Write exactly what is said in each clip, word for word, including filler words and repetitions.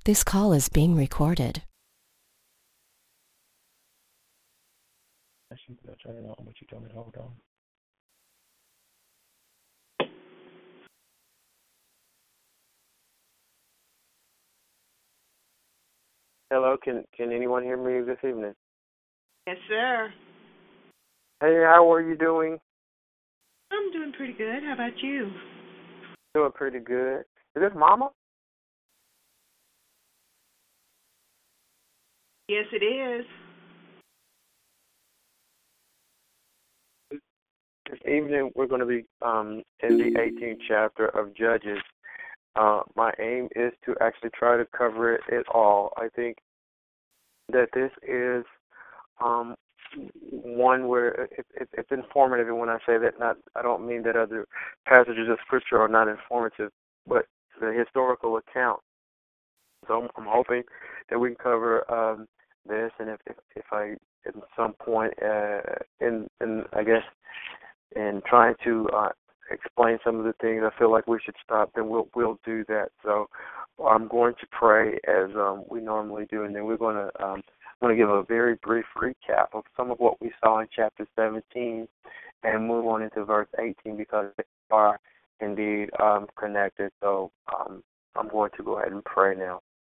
This call is being recorded. I should turn it on, but you told me to hold on. Hello, can can anyone hear me this evening? Yes, sir. Hey, how are you doing? I'm doing pretty good. How about you? Doing pretty good. Is this Mama? Yes, it is. This evening we're going to be um, in the eighteenth chapter of Judges. Uh, my aim is to actually try to cover it, it all. I think that this is um, one where it, it, it's informative, and when I say that, not I don't mean that other passages of Scripture are not informative, but the historical account. So I'm, I'm hoping that we can cover um, this, and if, if if I at some point uh, in in I guess in trying to uh, explain some of the things I feel like we should stop, then we'll we'll do that. So I'm going to pray as um, we normally do, and then we're going to um, I'm going to give a very brief recap of some of what we saw in chapter seventeen, and move on into verse eighteen because they are indeed um, connected. So um, I'm going to go ahead and pray now.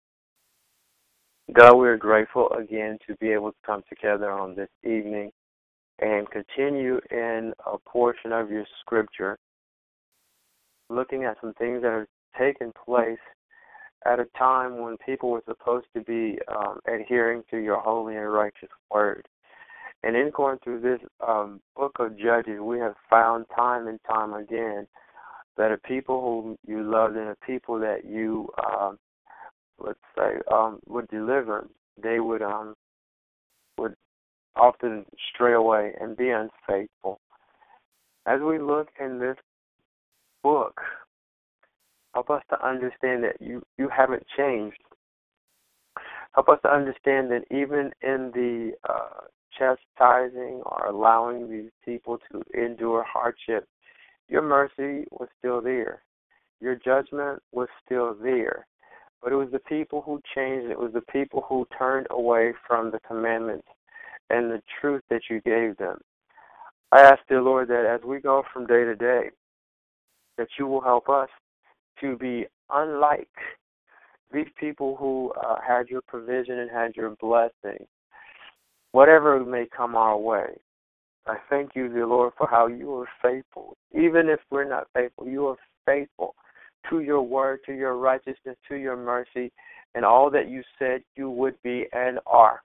God, we're grateful again to be able to come together on this evening and continue in a portion of your scripture, looking at some things that are taking place at a time when people were supposed to be um, adhering to your holy and righteous word. And in going through this um, book of Judges, we have found time and time again that a people whom you loved and a people that you, um, let's say, um, would deliver, they would um, would often stray away and be unfaithful. As we look in this book, help us to understand that you, you haven't changed. Help us to understand that even in the uh, chastising or allowing these people to endure hardship, your mercy was still there. Your judgment was still there. But it was the people who changed. It was the people who turned away from the commandments and the truth that you gave them. I ask, dear Lord, that as we go from day to day, that you will help us to be unlike these people who uh, had your provision and had your blessing, whatever may come our way. I thank you, dear Lord, for how you are faithful. Even if we're not faithful, you are faithful to your word, to your righteousness, to your mercy, and all that you said you would be and are.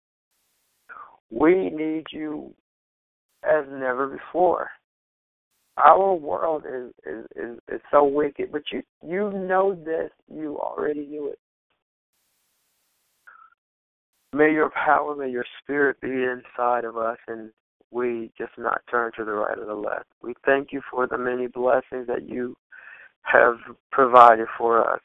We need you as never before. Our world is, is, is, is so wicked, but you you know this. You already knew it. May your power, may your spirit be inside of us, and we just not turn to the right or the left. We thank you for the many blessings that you have provided for us.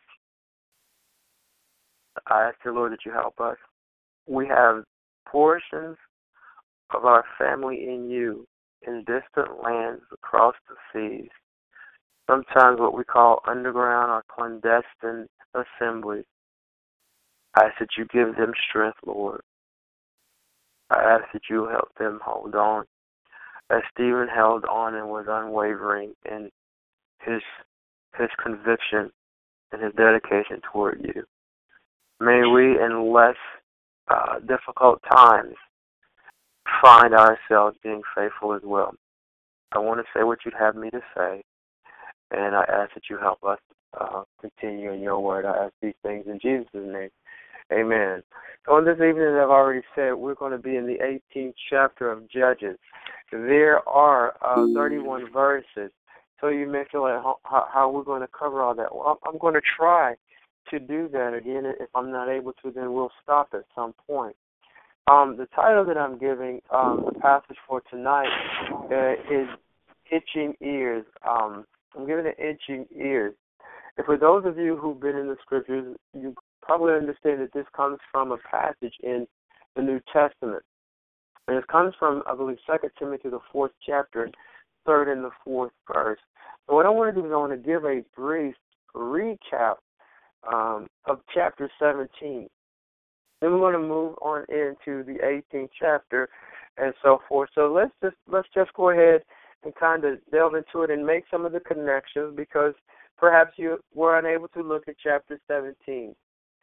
I ask the Lord that you help us. We have portions of our family in you in distant lands across the seas, sometimes what we call underground or clandestine assemblies. I ask that you give them strength, Lord. I ask that you help them hold on, as Stephen held on and was unwavering in his his conviction and his dedication toward you. May we, in less uh, difficult times, find ourselves being faithful as well. I want to say what you'd have me to say, and I ask that you help us uh, continue in your word. I ask these things in Jesus' name. Amen. So on this evening, as I've already said, we're going to be in the eighteenth chapter of Judges. There are uh, thirty-one verses. So you may feel like, how, how we're going to cover all that. Well, I'm going to try to do that again. If I'm not able to, then we'll stop at some point. Um, the title that I'm giving um, the passage for tonight uh, is Itching Ears. Um, I'm giving it Itching Ears. And for those of you who've been in the scriptures, you probably understand that this comes from a passage in the New Testament. And it comes from, I believe, Second Timothy, the fourth chapter, third and the fourth verse. So what I want to do is I want to give a brief recap um, of chapter seventeen. Then we're going to move on into the eighteenth chapter and so forth. So let's just let's just go ahead and kind of delve into it and make some of the connections, because perhaps you were unable to look at chapter seventeen.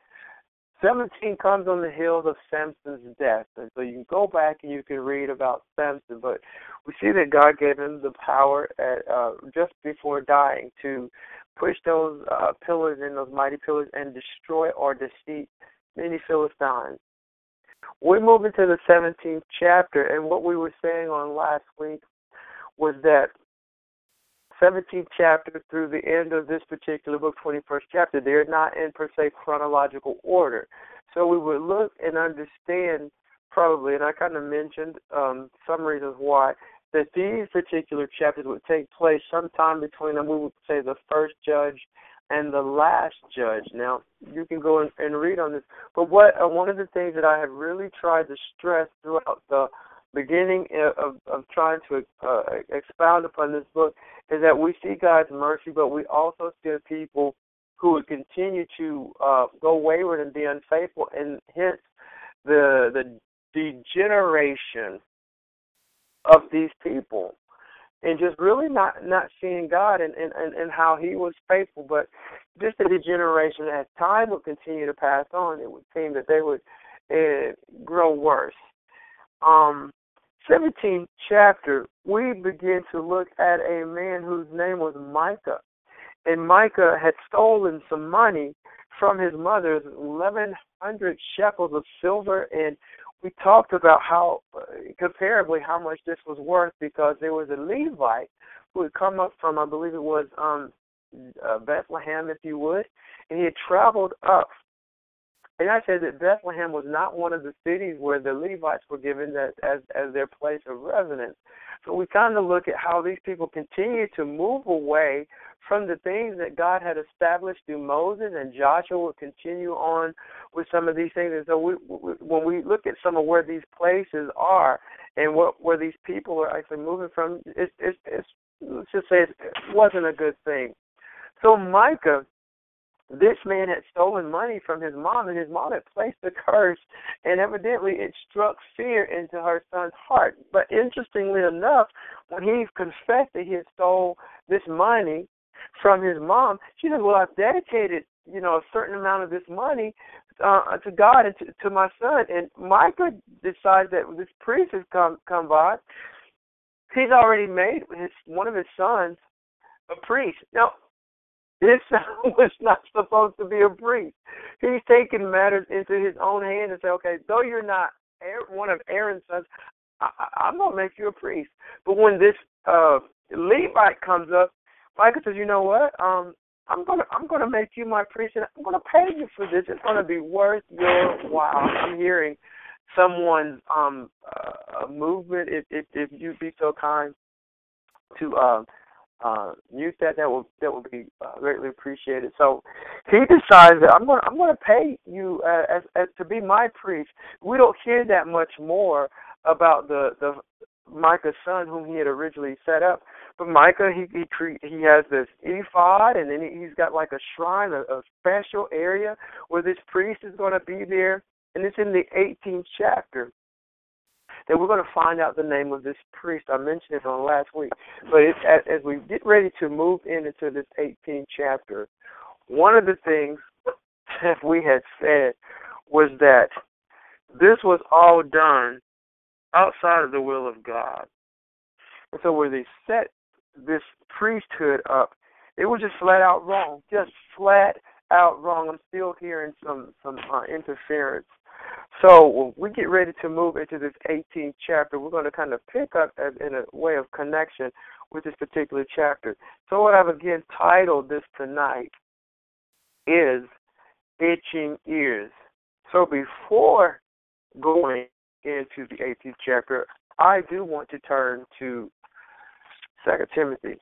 seventeen comes on the heels of Samson's death, and so you can go back and you can read about Samson, but we see that God gave him the power at, uh, just before dying to push those uh, pillars and those mighty pillars and destroy or defeat many Philistines. We move into the seventeenth chapter, and what we were saying on last week was that seventeenth chapter through the end of this particular book, twenty-first chapter, they're not in per se chronological order. So we would look and understand probably, and I kind of mentioned um, some reasons why, that these particular chapters would take place sometime between them, we would say the first judge and the last judge. Now, you can go and, and read on this, but what uh, one of the things that I have really tried to stress throughout the beginning of, of trying to uh, expound upon this book is that we see God's mercy, but we also see people who would continue to uh, go wayward and be unfaithful, and hence the the degeneration of these people, and just really not, not seeing God and, and, and how he was faithful, but just the degeneration as time would continue to pass on, it would seem that they would uh, grow worse. Um, seventeenth chapter, we begin to look at a man whose name was Micah. And Micah had stolen some money from his mother's eleven hundred shekels of silver, and we talked about how, uh, comparably, how much this was worth, because there was a Levite who had come up from, I believe it was um, uh, Bethlehem, if you would, and he had traveled up. And I said that Bethlehem was not one of the cities where the Levites were given that as, as their place of residence. So we kind of look at how these people continue to move away from the things that God had established through Moses, and Joshua would continue on with some of these things. And so we, we, when we look at some of where these places are and what where these people are actually moving from, it's, it's, it's, let's just say it wasn't a good thing. So Micah, this man had stolen money from his mom, and his mom had placed a curse, and evidently it struck fear into her son's heart. But interestingly enough, when he confessed that he had stole this money from his mom, she said, well, I've dedicated, you know, a certain amount of this money uh, to God and to, to my son. And Micah decides that this priest has come, come by. He's already made his, one of his sons a priest. Now, this son was not supposed to be a priest. He's taking matters into his own hands and say, okay, though you're not one of Aaron's sons, I, I, I'm going to make you a priest. But when this uh, Levite comes up, Micah says, you know what? Um, I'm going to I'm going to make you my priest, and I'm going to pay you for this. It's going to be worth your while. I'm hearing someone's um, uh, movement, if, if, if you'd be so kind to uh, uh, mute that, that will that will be uh, greatly appreciated. So he decides that I'm going I'm going to pay you uh, as as to be my priest. We don't hear that much more about the the Micah's son, whom he had originally set up. But Micah, he he cre- he has this ephod, and then he's got like a shrine, a, a special area where this priest is going to be there, and it's in the eighteenth chapter that we're going to find out the name of this priest. I mentioned it on last week. But it, as, as we get ready to move in into this eighteenth chapter, one of the things that we had said was that this was all done outside of the will of God. And so where they set this priesthood up, it was just flat out wrong, just flat out wrong. I'm still hearing some, some uh, interference. So when we get ready to move into this eighteenth chapter, we're going to kind of pick up as, in a way of connection with this particular chapter. So what I've again titled this tonight is Itching Ears. So before going into the eighteenth chapter, I do want to turn to Second Timothy.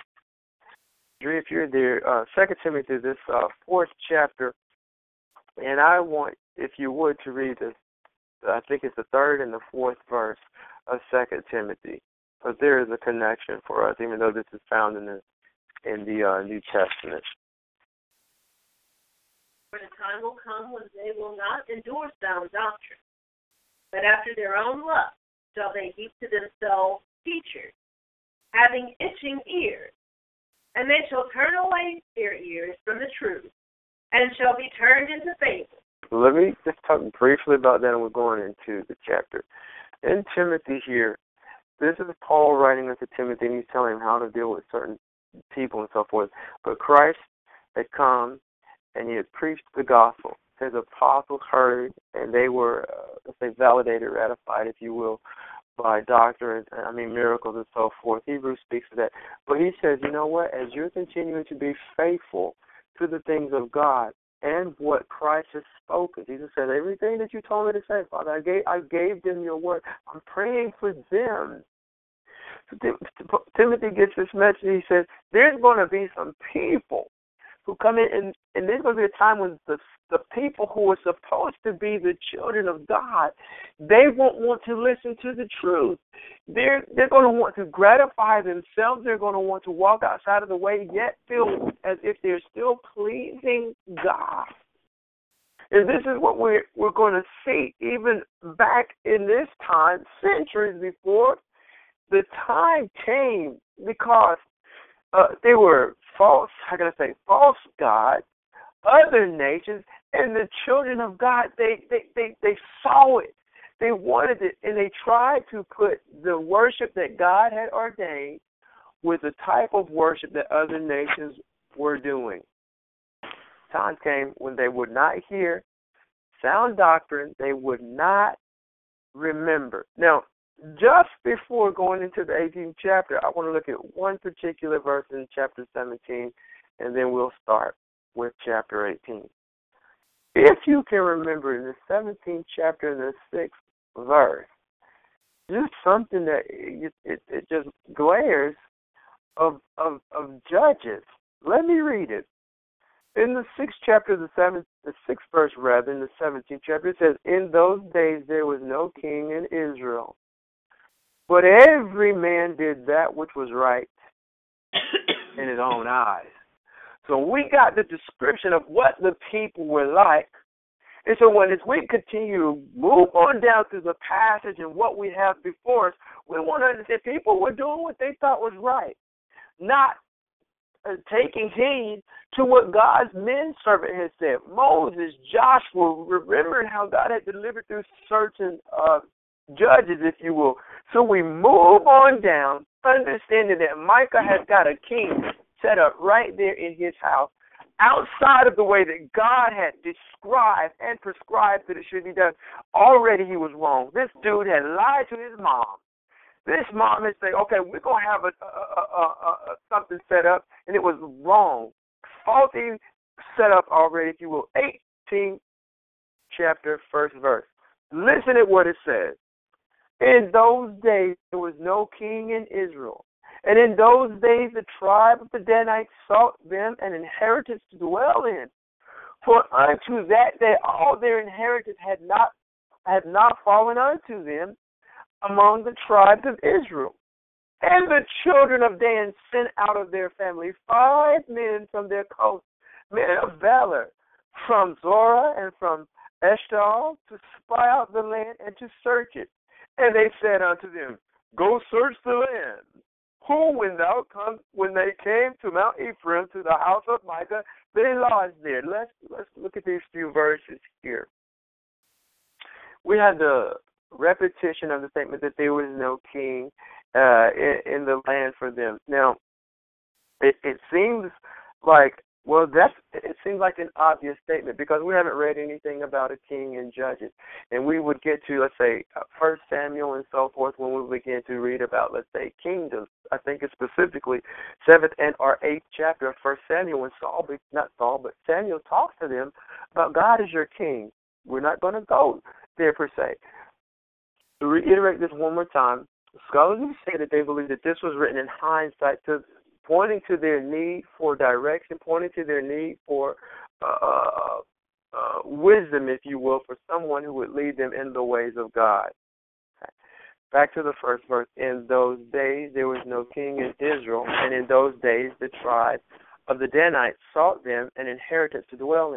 If you're there, uh, Second Timothy, this uh, fourth chapter, and I want, if you would, to read this. I think it's the third and the fourth verse of Second Timothy, because there is a connection for us, even though this is found in the in the uh, New Testament. For the time will come when they will not endure sound doctrine, but after their own lust shall they heap to themselves teachers, having itching ears, and they shall turn away their ears from the truth, and shall be turned into fables. Let me just talk briefly about that, and we're going into the chapter. In Timothy here, this is Paul writing to Timothy, and he's telling him how to deal with certain people and so forth. But Christ had come, and he had preached the gospel. His apostles heard, and they were, uh, let's say, validated, ratified, if you will, by doctrines, I mean miracles and so forth. Hebrews speaks of that. But he says, you know what? As you're continuing to be faithful to the things of God and what Christ has spoken, Jesus says, everything that you told me to say, Father, I gave, I gave them your word. I'm praying for them. So Timothy gets this message. He says, there's going to be some people who come in, and, and there's going to be a time when the the people who are supposed to be the children of God, they won't want to listen to the truth. They're they're going to want to gratify themselves. They're going to want to walk outside of the way, yet feel as if they're still pleasing God. And this is what we're we're going to see even back in this time, centuries before. The time came because uh, they were false, how can I say, false gods, other nations, and the children of God, they, they, they, they saw it. They wanted it, and they tried to put the worship that God had ordained with the type of worship that other nations were doing. Times came when they would not hear sound doctrine. They would not remember. Now, just before going into the eighteenth chapter, I want to look at one particular verse in chapter seventeen, and then we'll start with chapter eighteen. If you can remember in the seventeenth chapter, in the sixth verse, just something that it, it, it just glares of, of of Judges. Let me read it. In the sixth chapter, the seventh, the sixth verse rather, in the seventeenth chapter, it says, "In those days there was no king in Israel, but every man did that which was right in his own eyes." So we got the description of what the people were like. And so when as we continue to move on down through the passage and what we have before us, we want to understand people were doing what they thought was right, not uh, taking heed to what God's men servant had said. Moses, Joshua, remembering how God had delivered through certain uh, judges, if you will. So we move on down, understanding that Micah has got a king set up right there in his house, outside of the way that God had described and prescribed that it should be done. Already he was wrong. This dude had lied to his mom. This mom had said, okay, we're going to have a, a, a, a, a something set up, and it was wrong. Faulty set up already, if you will. eighteenth chapter, first verse. Listen at what it says. In those days there was no king in Israel. And in those days the tribe of the Danites sought them an inheritance to dwell in. For unto that day all their inheritance had not had not fallen unto them among the tribes of Israel. And the children of Dan sent out of their family five men from their coast, men of valor, from Zorah and from Eshtaol, to spy out the land and to search it. And they said unto them, Go search the land. Who, when thou come, when they came to Mount Ephraim, to the house of Micah, they lodged there. Let's let's look at these few verses here. We had the repetition of the statement that there was no king uh, in, in the land for them. Now, it, it seems like well, that's it seems like an obvious statement because we haven't read anything about a king in Judges, and we would get to, let's say, First Samuel and so forth when we begin to read about, let's say, kingdoms. I think it's specifically seventh and or eighth chapter of First Samuel when Saul, not Saul, but Samuel talks to them about God is your king. We're not going to go there per se. To reiterate this one more time, scholars have said that they believe that this was written in hindsight, to pointing to their need for direction, pointing to their need for uh, uh, wisdom, if you will, for someone who would lead them in the ways of God. Okay. Back to the first verse. In those days there was no king in Israel, and in those days the tribe of the Danites sought them an inheritance to dwell in.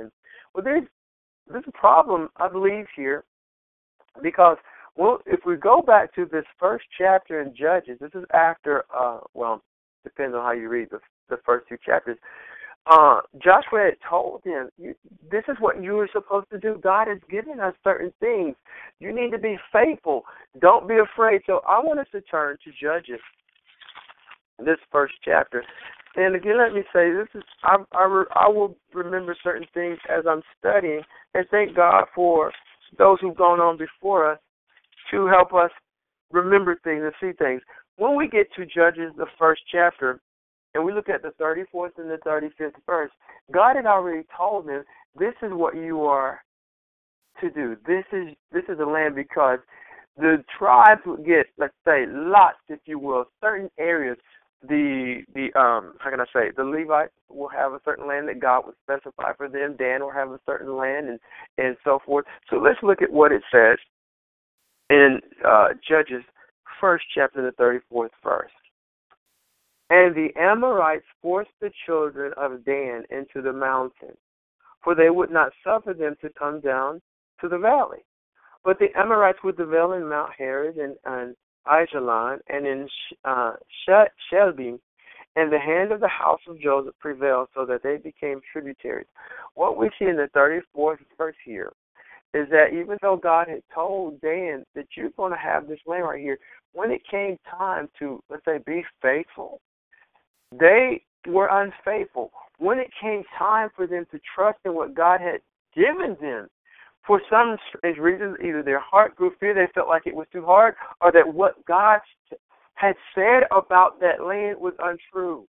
Well, there's, there's a problem, I believe, here, because well, if we go back to this first chapter in Judges, this is after, uh, well, depends on how you read the, the first two chapters. Uh, Joshua had told them, you, this is what you are supposed to do. God has given us certain things. You need to be faithful. Don't be afraid. So I want us to turn to Judges, this first chapter. And again, let me say, this is I, I, re, I will remember certain things as I'm studying, and thank God for those who've gone on before us to help us remember things and see things. When we get to Judges, the first chapter, and we look at the thirty-fourth and the thirty-fifth verse, God had already told them, this is what you are to do. This is this is the land, because the tribes would get, let's say, lots, if you will, certain areas. The the um how can I say the Levites will have a certain land that God would specify for them. Dan will have a certain land, and and so forth. So let's look at what it says in uh, Judges, first chapter, the thirty-fourth verse. And the Amorites forced the children of Dan into the mountain, for they would not suffer them to come down to the valley. But the Amorites would dwell in Mount Heres and, and Aijalon, and in uh, Shelby, and the hand of the house of Joseph prevailed, so that they became tributaries. What we see in the thirty-fourth verse here is that even though God had told Dan that you're going to have this land right here, when it came time to, let's say, be faithful, they were unfaithful. When it came time for them to trust in what God had given them, for some strange reason, either their heart grew fear, they felt like it was too hard, or that what God had said about that land was untrue.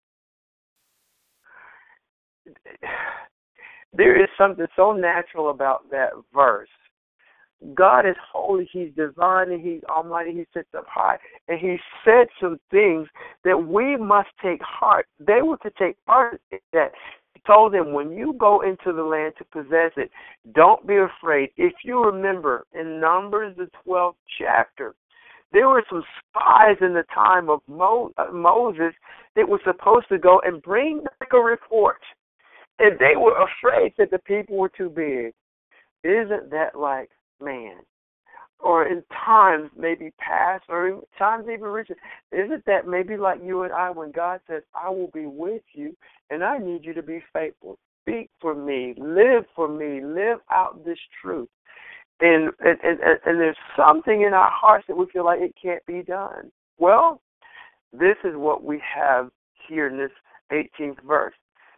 There is something so natural about that verse. God is holy, He's divine, and He's almighty, He sits up high, and He said some things that we must take heart. They were to take heart in that. He told them, when you go into the land to possess it, don't be afraid. If you remember, in Numbers, the twelfth chapter, there were some spies in the time of Mo- uh, Moses that were supposed to go and bring back a report, and they were afraid that the people were too big. Isn't that like man? Or in times maybe past, or in times even recent, isn't that maybe like you and I, when God says, I will be with you, and I need you to be faithful. Speak for me, live for me, live out this truth. And and, and, and there's something in our hearts that we feel like it can't be done. Well, this is what we have here in this eighteenth verse.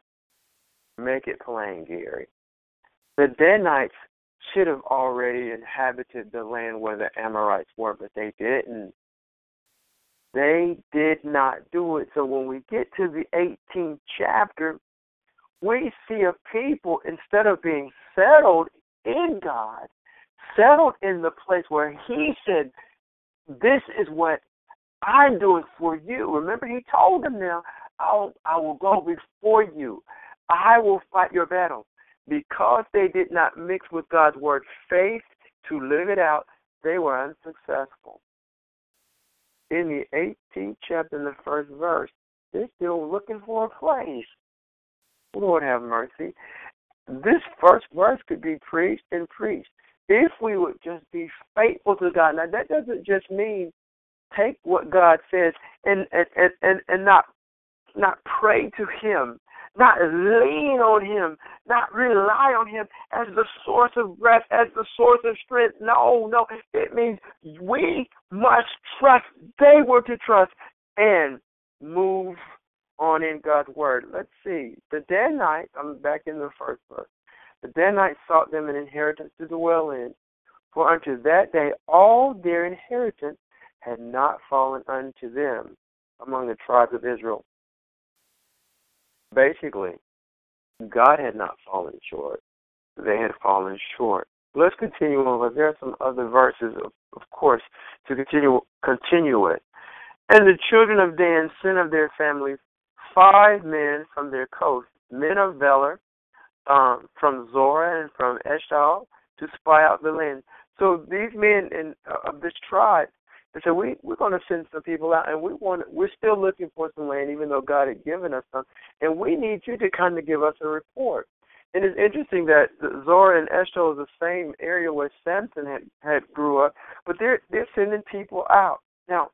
Make it plain, Gary. The Danites should have already inhabited the land where the Amorites were, but they didn't. They did not do it. So when we get to the eighteenth chapter, we see a people, instead of being settled in God, settled in the place where He said, this is what I'm doing for you. Remember, He told them now, I'll, I will go before you. I will fight your battle. Because they did not mix with God's word, faith, to live it out, they were unsuccessful. In the eighteenth chapter, in the first verse, they're still looking for a place. Lord have mercy. This first verse could be preached and preached if we would just be faithful to God. Now, that doesn't just mean take what God says and and, and, and, and not not pray to Him, not lean on Him, not rely on Him as the source of breath, as the source of strength. No, no. It means we must trust. They were to trust and move on in God's word. Let's see. The Danites, I'm back in the first verse. The Danites sought them an inheritance to dwell in, for unto that day all their inheritance had not fallen unto them among the tribes of Israel. Basically, God had not fallen short. They had fallen short. Let's continue on. There are some other verses, of, of course, to continue continue with. And the children of Dan sent of their families five men from their coast, men of valor, um, from Zorah and from Eshtaol, to spy out the land. So these men in, uh, of this tribe, they said, we, we're going to send some people out, and we want, we're still looking for some land, even though God had given us some, and we need you to kind of give us a report. And it's interesting that Zorah and Eshtaol is the same area where Samson had, had grew up, but they're they're sending people out. Now,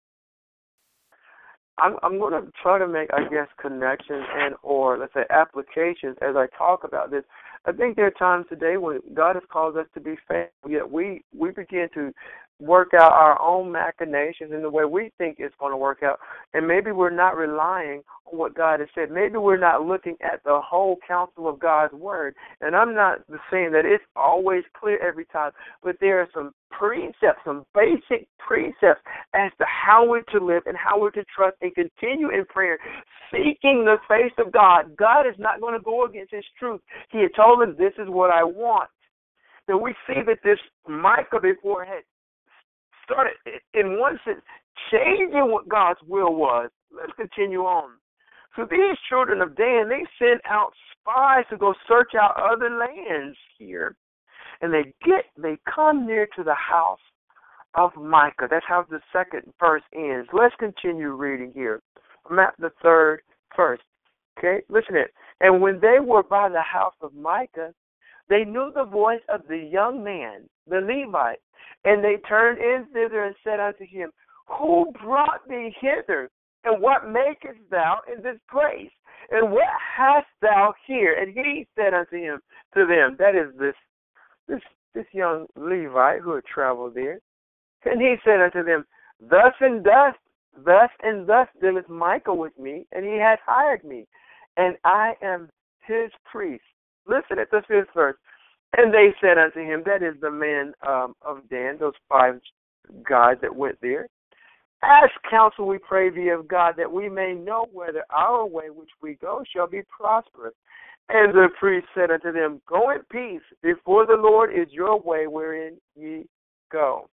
I'm I'm going to try to make, I guess, connections and or let's say applications as I talk about this. I think there are times today when God has called us to be faithful, yet we we begin to work out our own machinations in the way we think it's going to work out, and maybe we're not relying on what God has said. Maybe we're not looking at the whole counsel of God's word. And I'm not saying that it's always clear every time, but there are some precepts, some basic precepts as to how we're to live and how we're to trust and continue in prayer, seeking the face of God. God is not going to go against his truth. He had told us, this is what I want. Now we see that this Micah before had started, in one sense, changing what God's will was. Let's continue on. So these children of Dan, they sent out spies to go search out other lands here. And they get, they come near to the house of Micah. That's how the second verse ends. Let's continue reading here. I'm at the third verse. Okay, listen to it. And when they were by the house of Micah, they knew the voice of the young man, the Levite, and they turned in thither and said unto him, Who brought thee hither? And what makest thou in this place? And what hast thou here? And he said unto him, to them, that is this this this young Levite who had traveled there. And he said unto them, Thus and thus, thus and thus dealeth Micah with me, and he hath hired me, and I am his priest. Listen at the fifth verse. And they said unto him, that is the man um, of Dan, those five guys that went there. Ask counsel, we pray thee, of God, that we may know whether our way which we go shall be prosperous. And the priest said unto them, Go in peace, before the Lord is your way wherein ye go.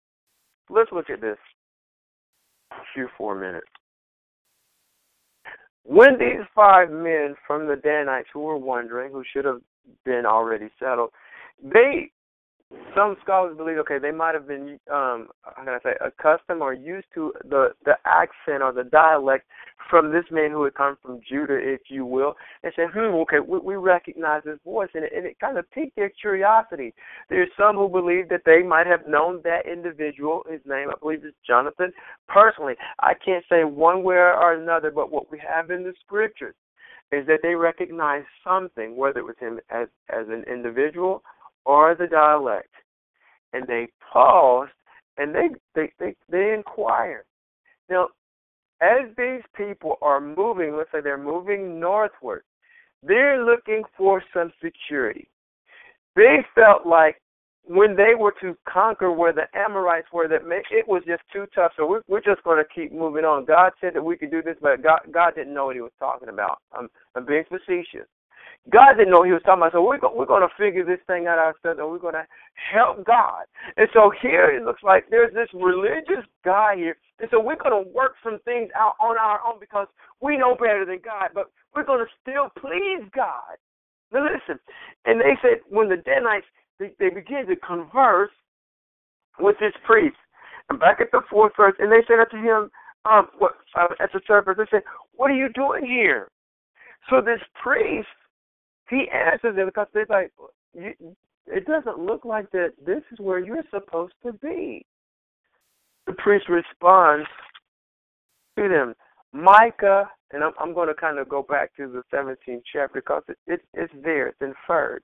Let's look at this a few four minutes. When these five men from the Danites who were wandering, who should have been already settled, they, some scholars believe, okay, they might have been, um, how can I say, accustomed or used to the, the accent or the dialect from this man who had come from Judah, if you will, and said, hmm, okay, we, we recognize his voice, and it, and it kind of piqued their curiosity. There's some who believe that they might have known that individual. His name, I believe, is Jonathan. Personally, I can't say one way or another, but what we have in the scriptures is that they recognized something, whether it was him as, as an individual or the dialect, and they paused and they they they, they inquired. Now, as these people are moving, let's say they're moving northward, they're looking for some security. They felt like when they were to conquer where the Amorites were, that it was just too tough, so we're, we're just going to keep moving on. God said that we could do this, but God, God didn't know what he was talking about. I'm, I'm being facetious. God didn't know what he was talking about, so we're, go, we're going to figure this thing out ourselves, and we're going to help God. And so here it looks like there's this religious guy here, and so we're going to work some things out on our own because we know better than God, but we're going to still please God. Now listen, and they said when the Danites, they, they began to converse with this priest. And back at the fourth verse, and they said unto him, um, what, uh, at the third verse, they said, what are you doing here? So this priest, he answers them because they're like, you, it doesn't look like that this is where you're supposed to be. The priest responds to them, Micah, and I'm, I'm going to kind of go back to the seventeenth chapter because it, it, it's there, it's inferred.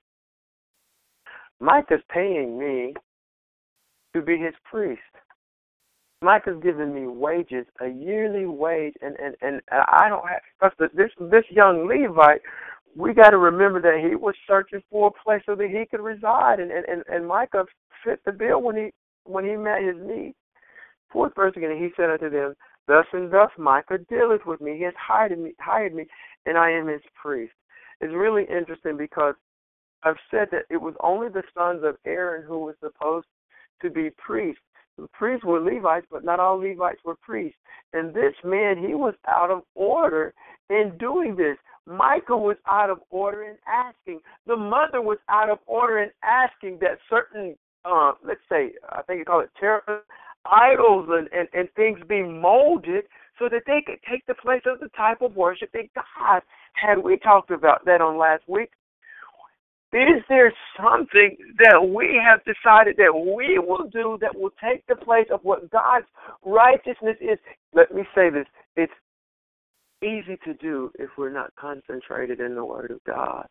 Micah's paying me to be his priest. Micah's giving me wages, a yearly wage, and, and, and I don't have, because this, this young Levite, we got to remember that he was searching for a place so that he could reside, and, and, and Micah fit the bill when he when he met his need. Fourth verse again, he said unto them, Thus and thus Micah dealeth with me. He has hired me, hired me, and I am his priest. It's really interesting because I've said that it was only the sons of Aaron who were supposed to be priests. The priests were Levites, but not all Levites were priests. And this man, he was out of order in doing this. Micah was out of order in asking. The mother was out of order in asking that certain, uh, let's say, I think you call it terror, idols and, and, and things be molded so that they could take the place of the type of worship that God had. We talked about that on last week. Is there something that we have decided that we will do that will take the place of what God's righteousness is? Let me say this. It's easy to do if we're not concentrated in the Word of God.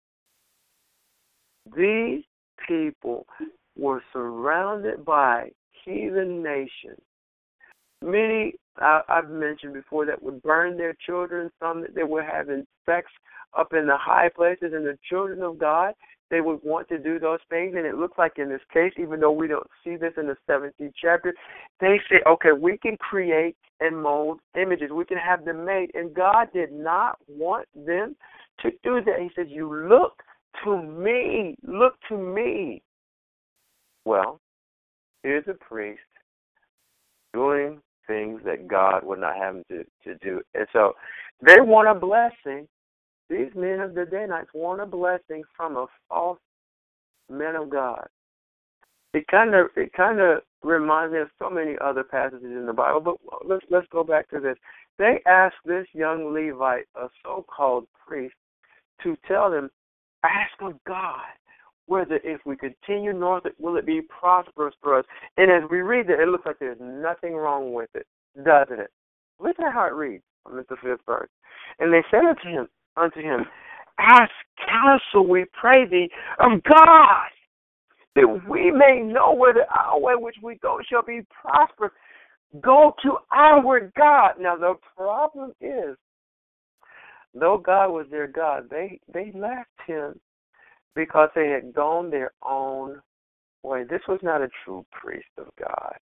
These people were surrounded by heathen nations. Many, I, I've mentioned before, that would burn their children, some that they were having sex up in the high places, and the children of God, they would want to do those things. And it looks like in this case, even though we don't see this in the seventeenth chapter, they say, okay, we can create and mold images. We can have them made. And God did not want them to do that. He said, you look to me. Look to me. Well, here's a priest doing things that God would not have him to, to do. And so they want a blessing. These men of the Danites want a blessing from a false man of God. It kind of it kind of reminds me of so many other passages in the Bible. But let's let's go back to this. They asked this young Levite, a so-called priest, to tell them, ask of God whether if we continue north, will it be prosperous for us. And as we read it, it looks like there's nothing wrong with it, doesn't it? Listen to how it reads on the fifth verse. And they said unto him, unto him, ask counsel, we pray thee, of God, that we may know whether our way which we go shall be prosperous. Go to our God. Now the problem is, though God was their God, they, they left him because they had gone their own way. This was not a true priest of God.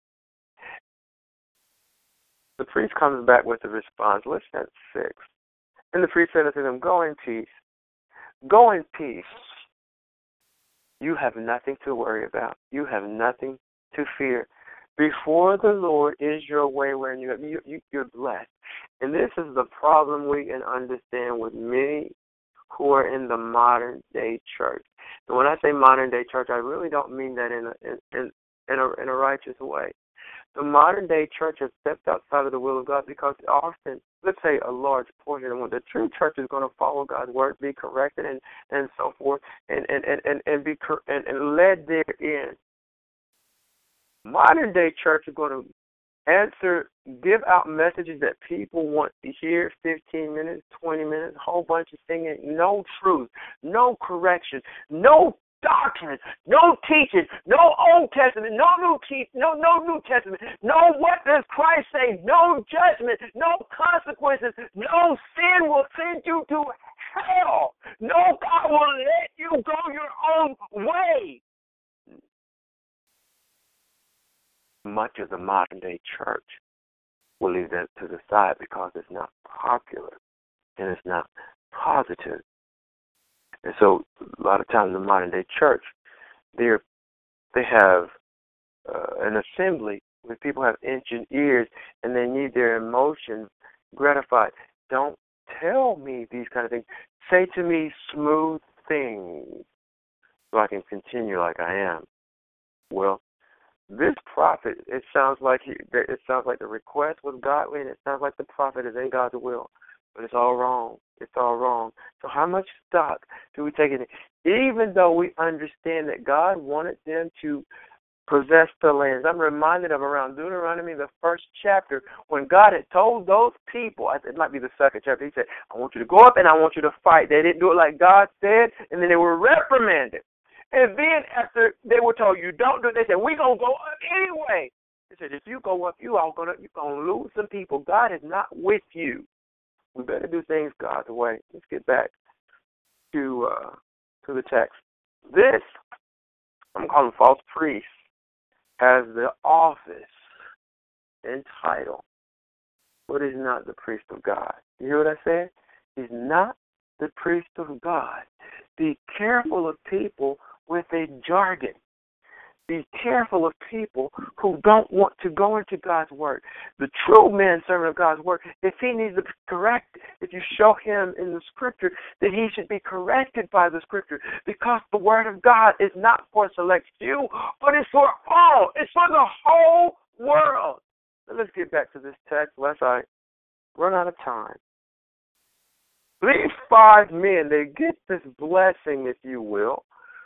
The priest comes back with a response. Listen at six. And the priest said unto them, go in peace. Go in peace. You have nothing to worry about. You have nothing to fear. Before the Lord is your way wherein you, you, you, you're blessed. And this is the problem we can understand with many who are in the modern day church. And when I say modern day church, I really don't mean that in a, in, in a, in a righteous way. The modern day church has stepped outside of the will of God because often, let's say a large portion of the true church is going to follow God's word, be corrected, and, and so forth, and and, and, and, and be and, and led therein. Modern day church is going to answer, give out messages that people want to hear, fifteen minutes, twenty minutes, a whole bunch of singing, no truth, no correction, no doctrine, no teaching, no Old Testament, no New te- no no New Testament, no what does Christ say, no judgment, no consequences, no sin will send you to hell, no God will let you go your own way. Much of the modern day church will leave that to the side because it's not popular and it's not positive. And so a lot of times in the modern day church, they're, they have uh, an assembly where people have itching ears and they need their emotions gratified. Don't tell me these kind of things. Say to me smooth things so I can continue like I am. Well, this prophet, it sounds like he, it sounds like the request was godly, and it sounds like the prophet is in God's will. But it's all wrong. It's all wrong. So how much stock do we take in it? Even though we understand that God wanted them to possess the lands. I'm reminded of around Deuteronomy, the first chapter, when God had told those people, it might be the second chapter, he said, I want you to go up and I want you to fight. They didn't do it like God said, and then they were reprimanded. And then after they were told, you don't do it, they said, we're going to go up anyway. They said, if you go up, you are going to, you're going to lose some people. God is not with you. We better do things God's way. Let's get back to uh, to the text. This, I'm calling false priest, has the office and title, but is not the priest of God. You hear what I said? He's not the priest of God. Be careful of people with a jargon. Be careful of people who don't want to go into God's word. The true man, servant of God's word, if he needs to be corrected, if you show him in the scripture, then he should be corrected by the scripture, because the word of God is not for a select few, but it's for all. It's for the whole world. So let's get back to this text, lest I run out of time. These five men, they get this blessing, if you will,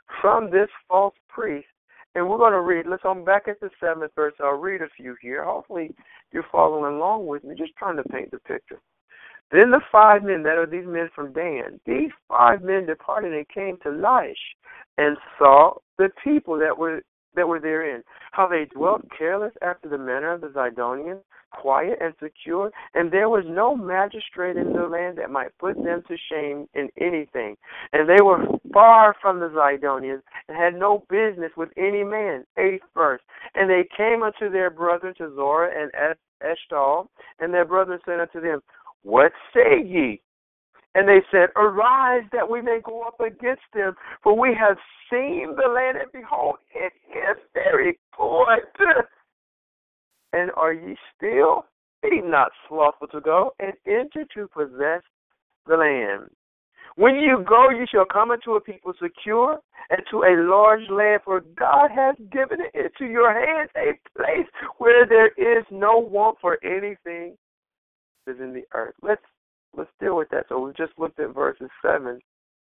from this false priest. And we're going to read, let's go back at the seventh verse. I'll read a few here. Hopefully you're following along with me, just trying to paint the picture. Then the five men, that are these men from Dan, these five men departed and came to Laish and saw the people that were that were therein, how they dwelt careless after the manner of the Zidonians, quiet and secure, and there was no magistrate in the land that might put them to shame in anything. And they were far from the Zidonians, and had no business with any man. Eighth verse. And they came unto their brethren, to Zorah and Eshtal, and their brethren said unto them, What say ye? And they said, Arise, that we may go up against them, for we have seen the land, and behold, it is very good. And are ye still? Be not slothful to go, and enter to possess the land. When you go, you shall come into a people secure, and to a large land, for God has given it into your hands, a place where there is no want for anything that is in the earth. Let's Let's deal with that. So we just looked at verses seven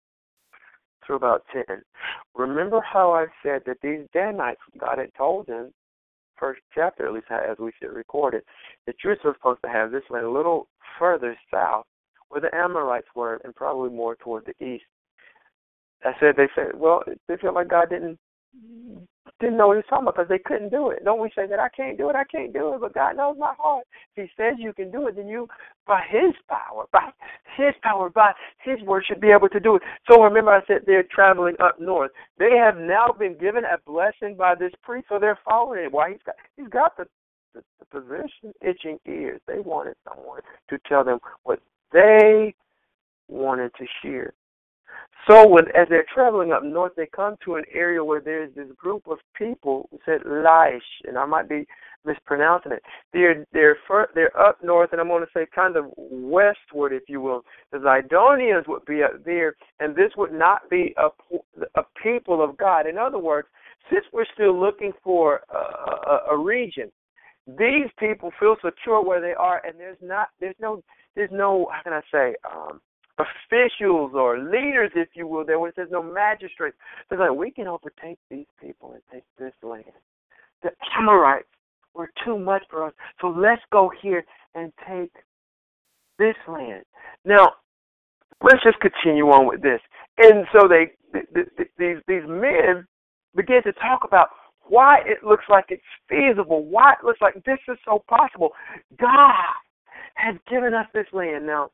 to about ten. Remember how I said that these Danites, God had told them, first chapter at least, as we should record it, that you're supposed to have this land a little further south where the Amorites were, and probably more toward the east. I said, they said, well, they feel like God didn't didn't know what he was talking about because they couldn't do it. Don't we say that I can't do it, I can't do it, but God knows my heart. If he says you can do it, then you, by his power, by his power, by his word, should be able to do it. So remember I said they're traveling up north. They have now been given a blessing by this priest, so they're following it. Why? He's got, he's got the, the, the position, itching ears. They wanted someone to tell them what they wanted to hear. So when, as they're traveling up north, they come to an area where there's this group of people who said Laish, and I might be mispronouncing it. They're they're fur, they're up north, and I'm going to say kind of westward, if you will. The Zidonians would be up there, and this would not be a, a people of God. In other words, since we're still looking for a, a, a region, these people feel secure where they are, and there's not there's no there's no how can I say um, officials or leaders, if you will, there was there's no magistrates. They're like, we can overtake these people and take this land. The Amorites were too much for us, so let's go here and take this land. Now, let's just continue on with this. And so they, th- th- these these men begin to talk about why it looks like it's feasible, why it looks like this is so possible. God has given us this land. Now,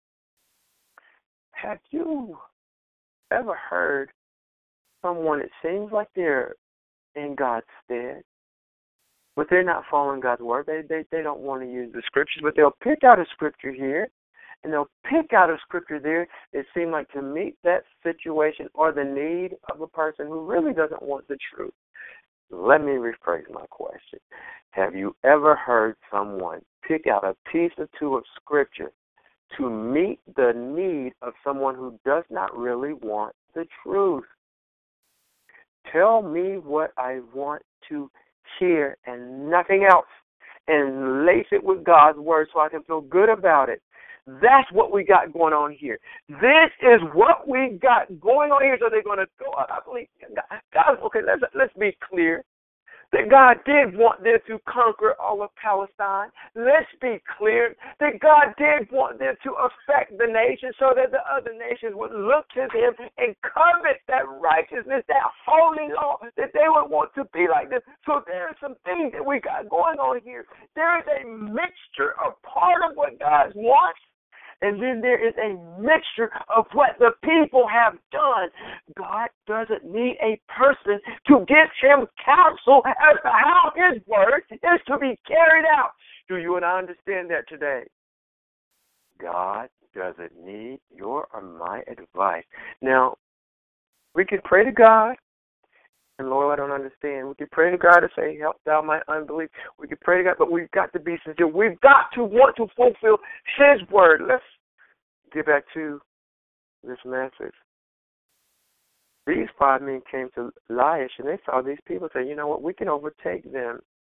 have you ever heard someone, it seems like they're in God's stead, but they're not following God's word? They, they, they don't want to use the scriptures, but they'll pick out a scripture here, and they'll pick out a scripture there that seems like to meet that situation or the need of a person who really doesn't want the truth. Let me rephrase my question. Have you ever heard someone pick out a piece or two of scripture to meet the need of someone who does not really want the truth? Tell me what I want to hear and nothing else, and lace it with God's word so I can feel good about it. That's what we got going on here. This is what we got going on here. So they're going to go out. I believe God, okay, let's, let's be clear. That God did want them to conquer all of Palestine. Let's be clear that God did want them to affect the nation so that the other nations would look to them and covet that righteousness, that holy law, that they would want to be like this. So there are some things that we got going on here. There is a mixture of part of what God wants, and then there is a mixture of what the people have done. God doesn't need a person to give him counsel as to how his word is to be carried out. Do you and I understand that today? God doesn't need your or my advice. Now, we can pray to God, and Lord, I don't understand. We can pray to God to say, help thou my unbelief. We can pray to God, but we've got to be sincere. We've got to want to fulfill his word. Let's get back to this message. These five men came to Laish, and they saw these people say, you know what, we can overtake them.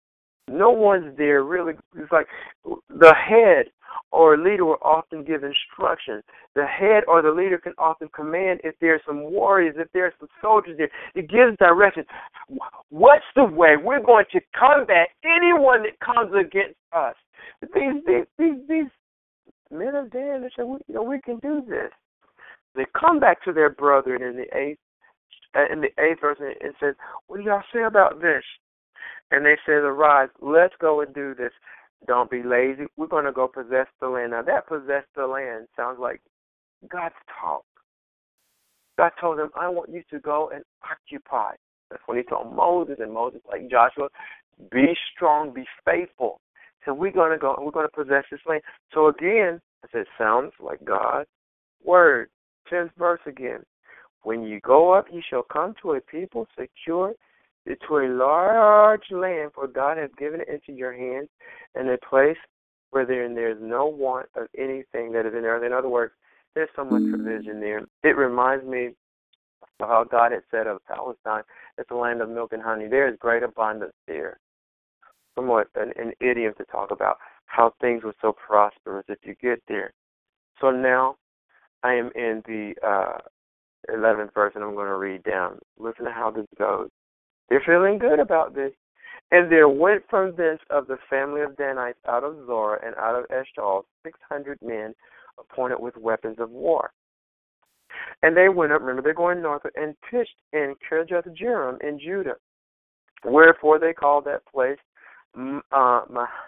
No one's there really. It's like the head or leader will often give instructions. The head or the leader can often command if there's some warriors, if there's some soldiers there. It gives direction. What's the way we're going to combat anyone that comes against us? These these these, these men of Dan, they say, we, you know, we can do this. They come back to their brethren in the eighth, uh, in the eighth verse, and it says, "What do y'all say about this?" And they said, "Arise, let's go and do this. Don't be lazy. We're going to go possess the land." Now, that possess the land sounds like God's talk. God told them, "I want you to go and occupy." That's when he told Moses, and Moses, like Joshua, be strong, be faithful. So we're going to go and we're going to possess this land. So again, I said, sounds like God's word. Tenth verse again. "When you go up, you shall come to a people secure, to a large land, for God has given it into your hands, and a place where there, and there is no want of anything that is in earth." In other words, there's so much provision there. It reminds me of how God had said of Palestine, it's a land of milk and honey. There is great abundance there. Somewhat an, an idiom to talk about how things were so prosperous if you get there. So now I am in the uh, eleventh verse, and I'm going to read down. Listen to how this goes. They're feeling good about this. "And there went from thence of the family of Danites out of Zorah and out of Eshtaol six hundred men appointed with weapons of war. And they went up," remember they're going northward, "and pitched in Kirjath-jearim in Judah. Wherefore they called that place uh,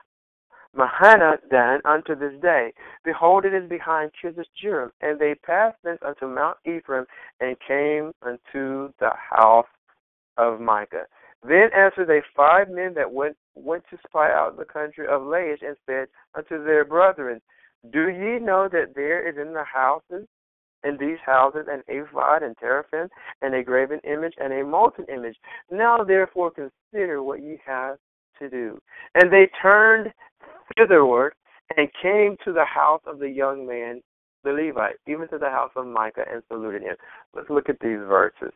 Mahanadan unto this day. Behold, it is behind Kirjath-jearim. And they passed thence unto Mount Ephraim, and came unto the house of Micah. Then answered they five men that went went to spy out the country of Laish, and said unto their brethren, Do ye know that there is in the houses, in these houses, an ephod and teraphim, and a graven image, and a molten image? Now therefore consider what ye have to do. And they turned thitherward, and came to the house of the young man, the Levite, even to the house of Micah, and saluted him." Let's look at these verses.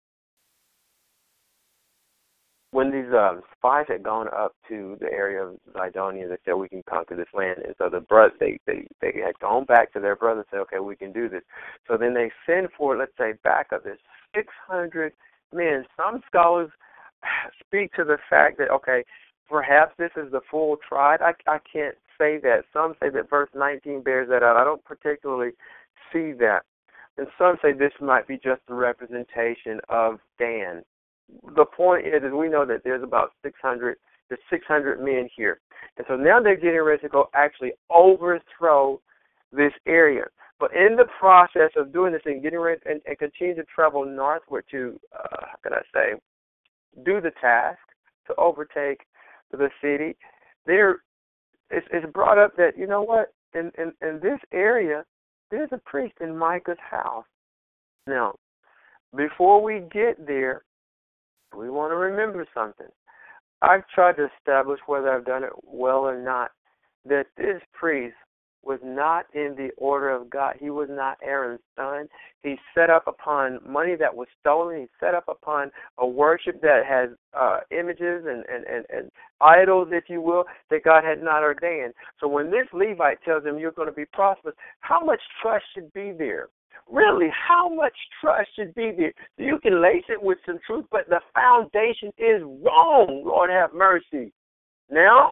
When these um, spies had gone up to the area of Zidonia, they said, "We can conquer this land." And so the brothers, they, they, they had gone back to their brothers and said, "Okay, we can do this." So then they send for, let's say, back of this six hundred men. Some scholars speak to the fact that, okay, perhaps this is the full tribe. I, I can't say that. Some say that verse nineteen bears that out. I don't particularly see that. And some say this might be just a representation of Dan. The point is, is we know that there's about six hundred, there's six hundred men here. And so now they're getting ready to go actually overthrow this area. But in the process of doing this and getting ready and, and continue to travel northward to, uh, how can I say, do the task to overtake the city, there it's, it's brought up that, you know what, in, in, in this area, there's a priest in Micah's house. Now, before we get there, we want to remember something. I've tried to establish whether I've done it well or not, that this priest was not in the order of God. He was not Aaron's son. He set up upon money that was stolen. He set up upon a worship that has uh, images and, and, and, and idols, if you will, that God had not ordained. So when this Levite tells him you're going to be prosperous, how much trust should be there? Really, how much trust should be there? You can lace it with some truth, but the foundation is wrong. Lord have mercy. Now,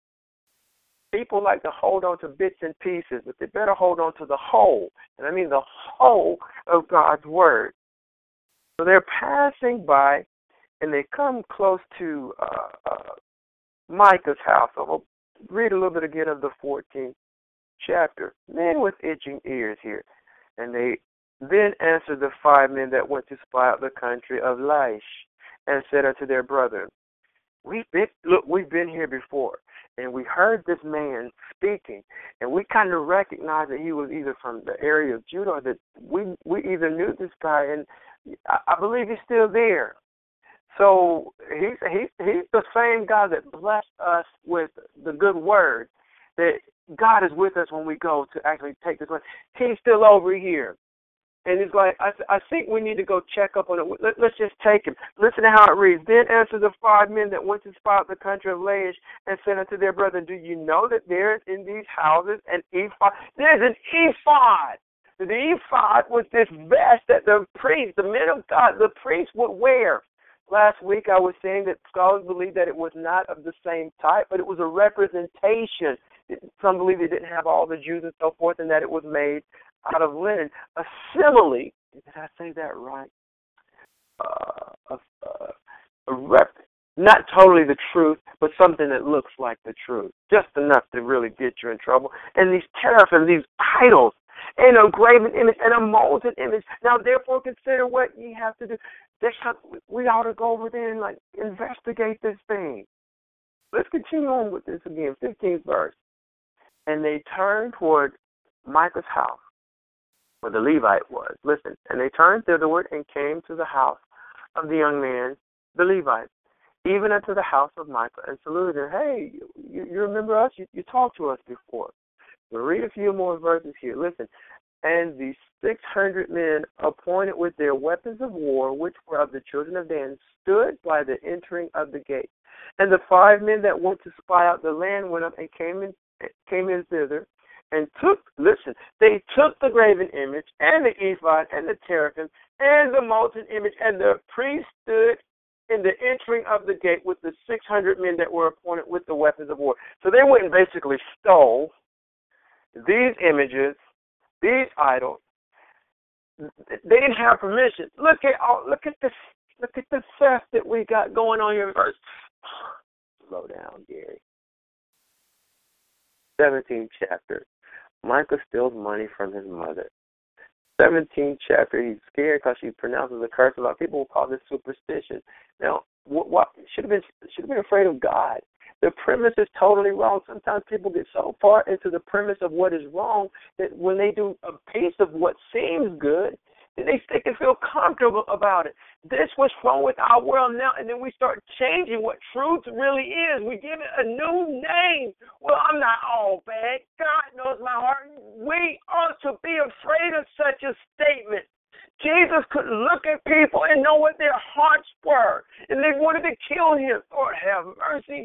people like to hold on to bits and pieces, but they better hold on to the whole. And I mean the whole of God's word. So they're passing by, and they come close to uh, uh, Micah's house. So we'll read a little bit again of the fourteenth chapter. Men with itching ears here. And they then answered the five men that went to spy out the country of Laish, and said unto their brethren, We've been, look, we've been here before, and we heard this man speaking, and we kind of recognized that he was either from the area of Judah, or that we we either knew this guy, and I, I believe he's still there. So he's he's he's the same God that blessed us with the good word, that God is with us when we go to actually take this one. He's still over here. And it's like, I, I think we need to go check up on it. Let, let's just take him. Listen to how it reads. Then answered the five men that went to spy out the country of Laish and said unto their brethren, do you know that there is in these houses an ephod? There's an ephod. The ephod was this vest that the priests, the men of God, the priests would wear. Last week I was saying that scholars believe that it was not of the same type, but it was a representation. Some believe it didn't have all the Jews and so forth, and that it was made out of linen. A simile, did I say that right? Uh, a, uh, a rep, not totally the truth, but something that looks like the truth, just enough to really get you in trouble. And these teraphim, these idols, and a graven image, and a molten image. Now, therefore, consider what ye have to do. Have, we ought to go over there and, like, investigate this thing. Let's continue on with this again, fifteenth verse. And they turned toward Micah's house, where the Levite was. Listen, and they turned thitherward and came to the house of the young man, the Levite, even unto the house of Micah, and saluted him. Hey, you, you remember us? You, you talked to us before. We'll read a few more verses here. Listen, and the six hundred men appointed with their weapons of war, which were of the children of Dan, stood by the entering of the gate. And the five men that went to spy out the land went up and came in, came in thither, and took, listen, they took the graven image and the ephod and the teraphim and the molten image, and the priest stood in the entering of the gate with the six hundred men that were appointed with the weapons of war. So they went and basically stole these images, these idols. They didn't have permission. Look at all, look at this, look at the theft that we got going on here. First, slow down, Gary. seventeenth chapter. Micah steals money from his mother. seventeenth chapter. He's scared because she pronounces a curse. A lot of people will call this superstition. Now, what, what should have been should have been afraid of God. The premise is totally wrong. Sometimes people get so far into the premise of what is wrong that when they do a piece of what seems good, then they, they can feel comfortable about it. This was wrong with our world now, and then we start changing what truth really is. We give it a new name. Well, I'm not all bad. God knows my heart. We ought to be afraid of such a statement. Jesus could look at people and know what their hearts were, and they wanted to kill him. Lord, have mercy.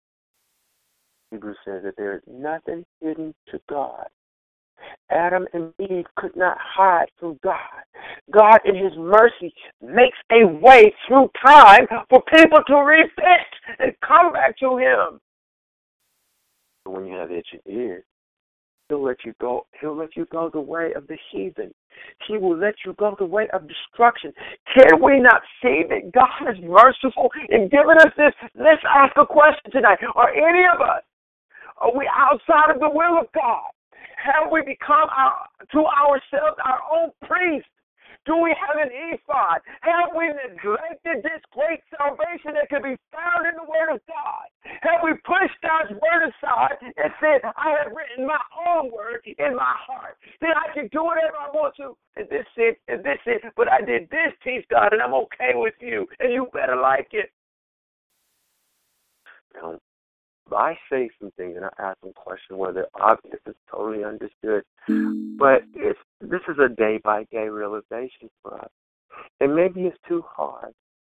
Hebrews says that there is nothing hidden to God. Adam and Eve could not hide from God. God, in his mercy, makes a way through time for people to repent and come back to him. But when you have itching ears, he'll let you go. He'll let you go the way of the heathen. He will let you go the way of destruction. Can we not see that God is merciful in giving us this? Let's ask a question tonight. Are any of us, are we outside of the will of God? Have we become our, to ourselves our own priest? Do we have an ephod? Have we neglected this great salvation that can be found in the Word of God? Have we pushed God's Word aside and said, I have written my own word in my heart, that I can do whatever I want to? And this it, and this it, but I did this piece, God, and I'm okay with you, and you better like it. Now, I say some things and I ask some questions whether obvious is totally understood. But it's, this is a day-by-day realization for us. And maybe it's too hard.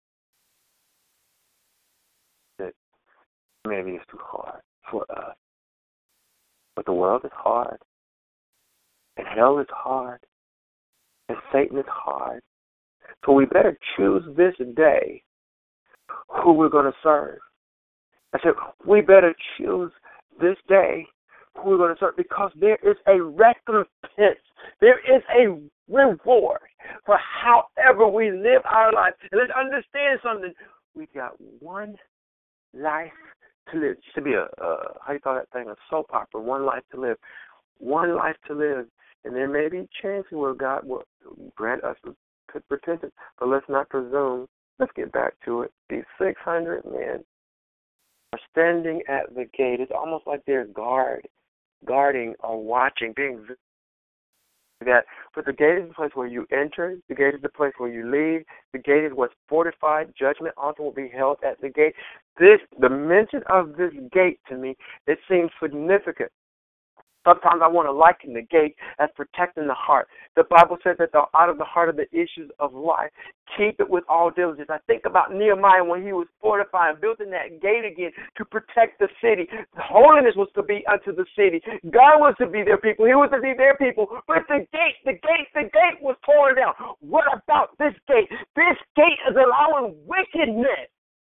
Maybe it's too hard for us. But the world is hard. And hell is hard. And Satan is hard. So we better choose this day who we're going to serve. I said, we better choose this day who we're going to serve because there is a recompense. There is a reward for however we live our life. And let's understand something. We've got one life to live. It should be a, a, how do you call that thing, a soap opera, one life to live. One life to live. And there may be chances where God will grant us repentance, but let's not presume. Let's get back to it. These six hundred men are standing at the gate. It's almost like they're guard, guarding or watching, being that. But the gate is the place where you enter. The gate is the place where you leave. The gate is what's fortified. Judgment also will be held at the gate. This, the mention of this gate to me, it seems significant. Sometimes I want to liken the gate as protecting the heart. The Bible says that the, out of the heart of the issues of life, keep it with all diligence. I think about Nehemiah when he was fortifying, building that gate again to protect the city. Holiness was to be unto the city. God was to be their people. He was to be their people. But the gate, the gate, the gate was torn down. What about this gate? This gate is allowing wickedness.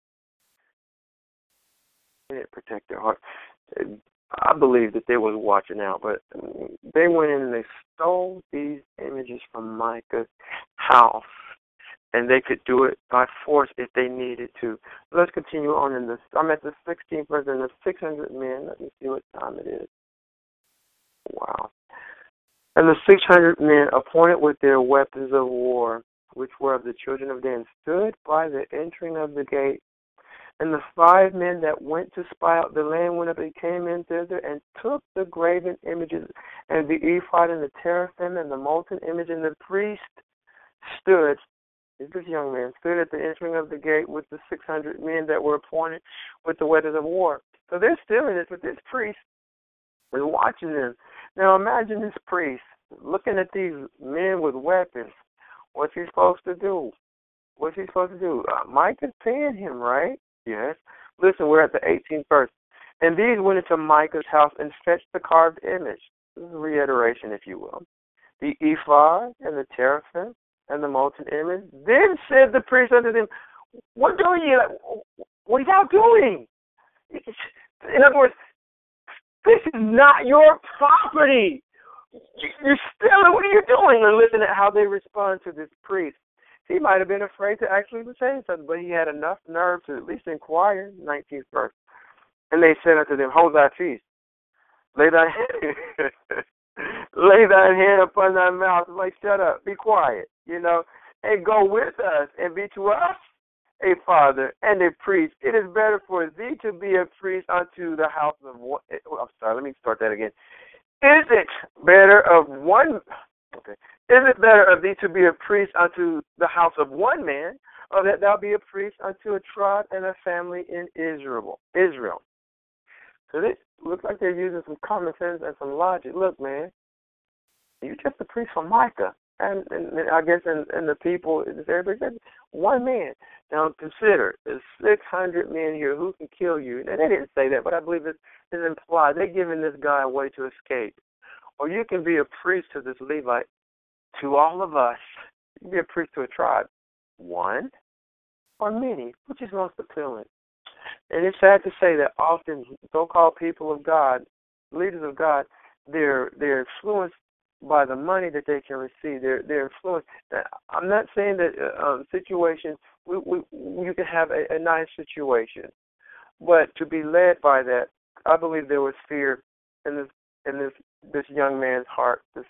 They didn't protect their heart. I believe that they was watching out, but they went in and they stole these images from Micah's house, and they could do it by force if they needed to. Let's continue on in this. I'm at the sixteenth verse, and the six hundred men. Let me see what time it is. Wow. And the six hundred men appointed with their weapons of war, which were of the children of Dan, stood by the entering of the gate. And the five men that went to spy out the land went up and came in thither and took the graven images and the ephod and the teraphim and the molten image. And the priest stood, this young man, stood at the entering of the gate with the six hundred men that were appointed with the weapons of war. So they're still in this, but this priest was watching them. Now imagine this priest looking at these men with weapons. What's he supposed to do? What's he supposed to do? Uh, Mike is paying him, right? Yes. Listen, we're at the eighteenth verse. And these went into Micah's house and fetched the carved image. This is a reiteration, if you will. The ephod and the teraphim and the molten image. Then said the priest unto them, what do you, what are y'all doing? In other words, this is not your property. You're stealing. What are you doing? And listen at how they respond to this priest. He might have been afraid to actually say something, but he had enough nerve to at least inquire. nineteenth verse. And they said unto them, hold thy peace. Lay thy hand, lay thine hand upon thy mouth. Like, shut up, be quiet, you know, and go with us and be to us a father and a priest. It is better for thee to be a priest unto the house of one. I'm sorry, let me start that again. Is it better of one? Okay. Is it better of thee to be a priest unto the house of one man, or that thou be a priest unto a tribe and a family in Israel? Israel. So this looks like they're using some common sense and some logic. Look, man, you're just a priest for Micah, and, and, and I guess in, in the people, everybody, one man. Now consider, there's six hundred men here who can kill you. Now, they didn't say that, but I believe it's, it's implied. They're giving this guy a way to escape. Or you can be a priest to this Levite. To all of us, you can be a priest to a tribe, one or many, which is most appealing. And it's sad to say that often so-called people of God, leaders of God, they're they're influenced by the money that they can receive. They're they're influenced. I'm not saying that uh, um, situations we, we you can have a, a nice situation, but to be led by that, I believe there was fear in this in this this young man's heart. This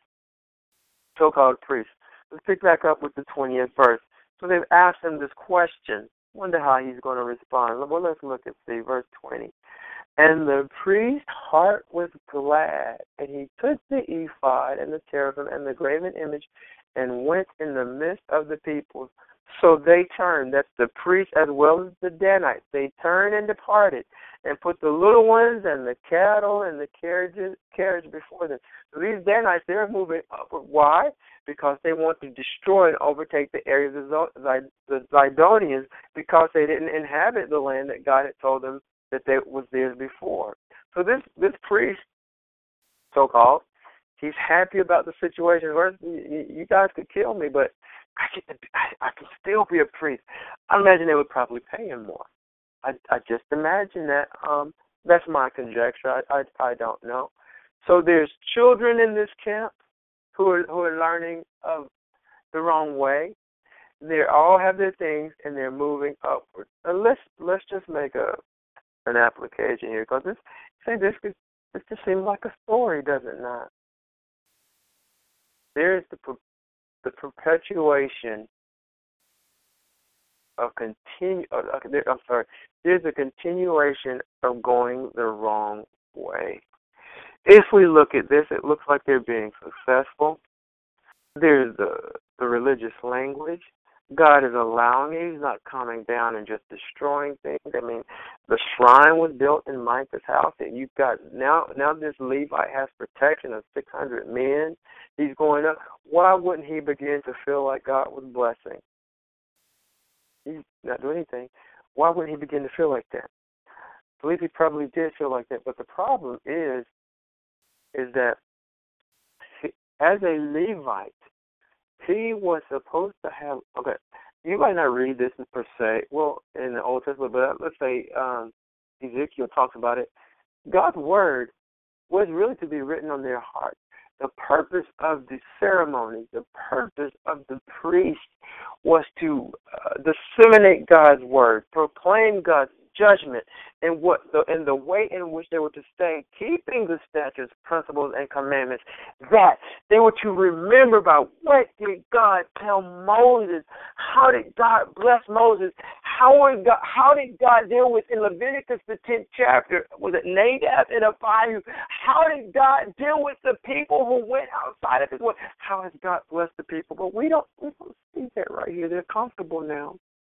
so-called priest. Let's pick back up with the twentieth verse. So they've asked him this question. Wonder how he's going to respond. Well, let's look at see verse twenty. And the priest's heart was glad, and he took the ephod and the teraphim and the graven image and went in the midst of the people. So they turned, that's the priest as well as the Danites. They turned and departed and put the little ones and the cattle and the carriages, carriage before them. So these Danites, they're moving upward. Why? Because they want to destroy and overtake the areas of the Zidonians because they didn't inhabit the land that God had told them that they, was theirs before. So this, this priest, so-called, he's happy about the situation. You guys could kill me, but I can, I, I can still be a priest. I imagine they would probably pay him more. I, I just imagine that. Um, that's my conjecture. I, I, I don't know. So there's children in this camp who are who are learning of the wrong way. They all have their things and they're moving upward. And let's let's just make a an application here, because this say this could, this just seems like a story, does it not? There's the the perpetuation of continue. I'm sorry. There's a continuation of going the wrong way. If we look at this, it looks like they're being successful. There's the the religious language. God is allowing it. He's not coming down and just destroying things. I mean, the shrine was built in Micah's house, and you've got now. Now this Levite has protection of six hundred men. He's going up. Why wouldn't he begin to feel like God was blessing? He's not doing anything. Why wouldn't he begin to feel like that? I believe he probably did feel like that. But the problem is, is that he, as a Levite, he was supposed to have, okay, you might not read this per se, well, in the Old Testament, but let's say um, Ezekiel talks about it. God's word was really to be written on their heart. The purpose of the ceremony, the purpose of the priest was to uh, disseminate God's word, proclaim God's judgment, and what the and the way in which they were to stay, keeping the statutes, principles, and commandments. That they were to remember about what did God tell Moses? How did God bless Moses? How did God, how did God deal with in Leviticus the tenth chapter? Was it Nadab and Abihu? How did God deal with the people who went outside of His word? How has God blessed the people? But we don't we don't see that right here. They're comfortable now.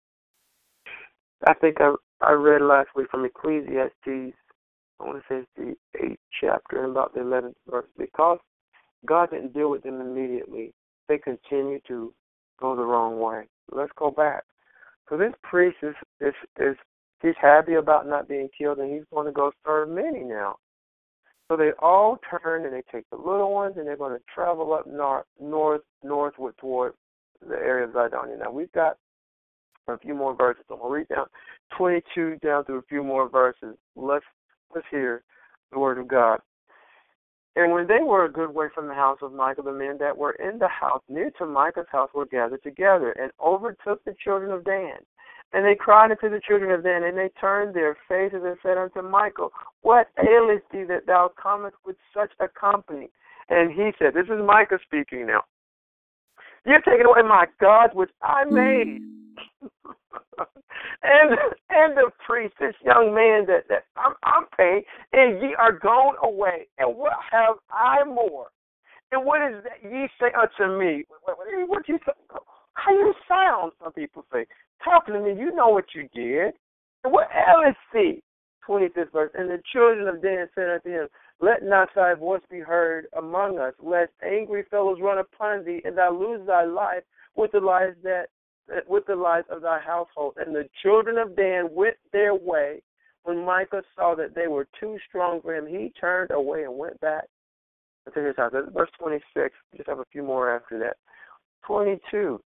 I think I I read last week from Ecclesiastes, I want to say it's the eighth chapter and about the eleventh verse. Because God didn't deal with them immediately, they continue to go the wrong way. Let's go back. So this priest is, is, is he's happy about not being killed, and he's going to go serve many now. So they all turn and they take the little ones, and they're going to travel up north, north northward toward the area of Zidonia. Now we've got a few more verses. I'm going to read down twenty-two down to a few more verses. Let's let's hear the word of God. And when they were a good way from the house of Micah, the men that were in the house near to Micah's house were gathered together and overtook the children of Dan. And they cried unto the children of Dan, and they turned their faces and said unto Michael, What aileth thee that thou comest with such a company? And he said, this is Micah speaking now. You're taking away my gods which I made. and and the priest, this young man that, that I'm, I'm paying, and ye are gone away, and what have I more? And what is that ye say unto me? What, what, what you say? How you sound? Some people say, talking to me, you know what you did. And what else see? twenty-fifth verse. And the children of Dan said unto him, Let not thy voice be heard among us, lest angry fellows run upon thee, and thou lose thy life with the lives that with the lives of thy household. And the children of Dan went their way. When Micah saw that they were too strong for him, he turned away and went back to his house. That's verse twenty-six. Just have a few more after that. twenty-two.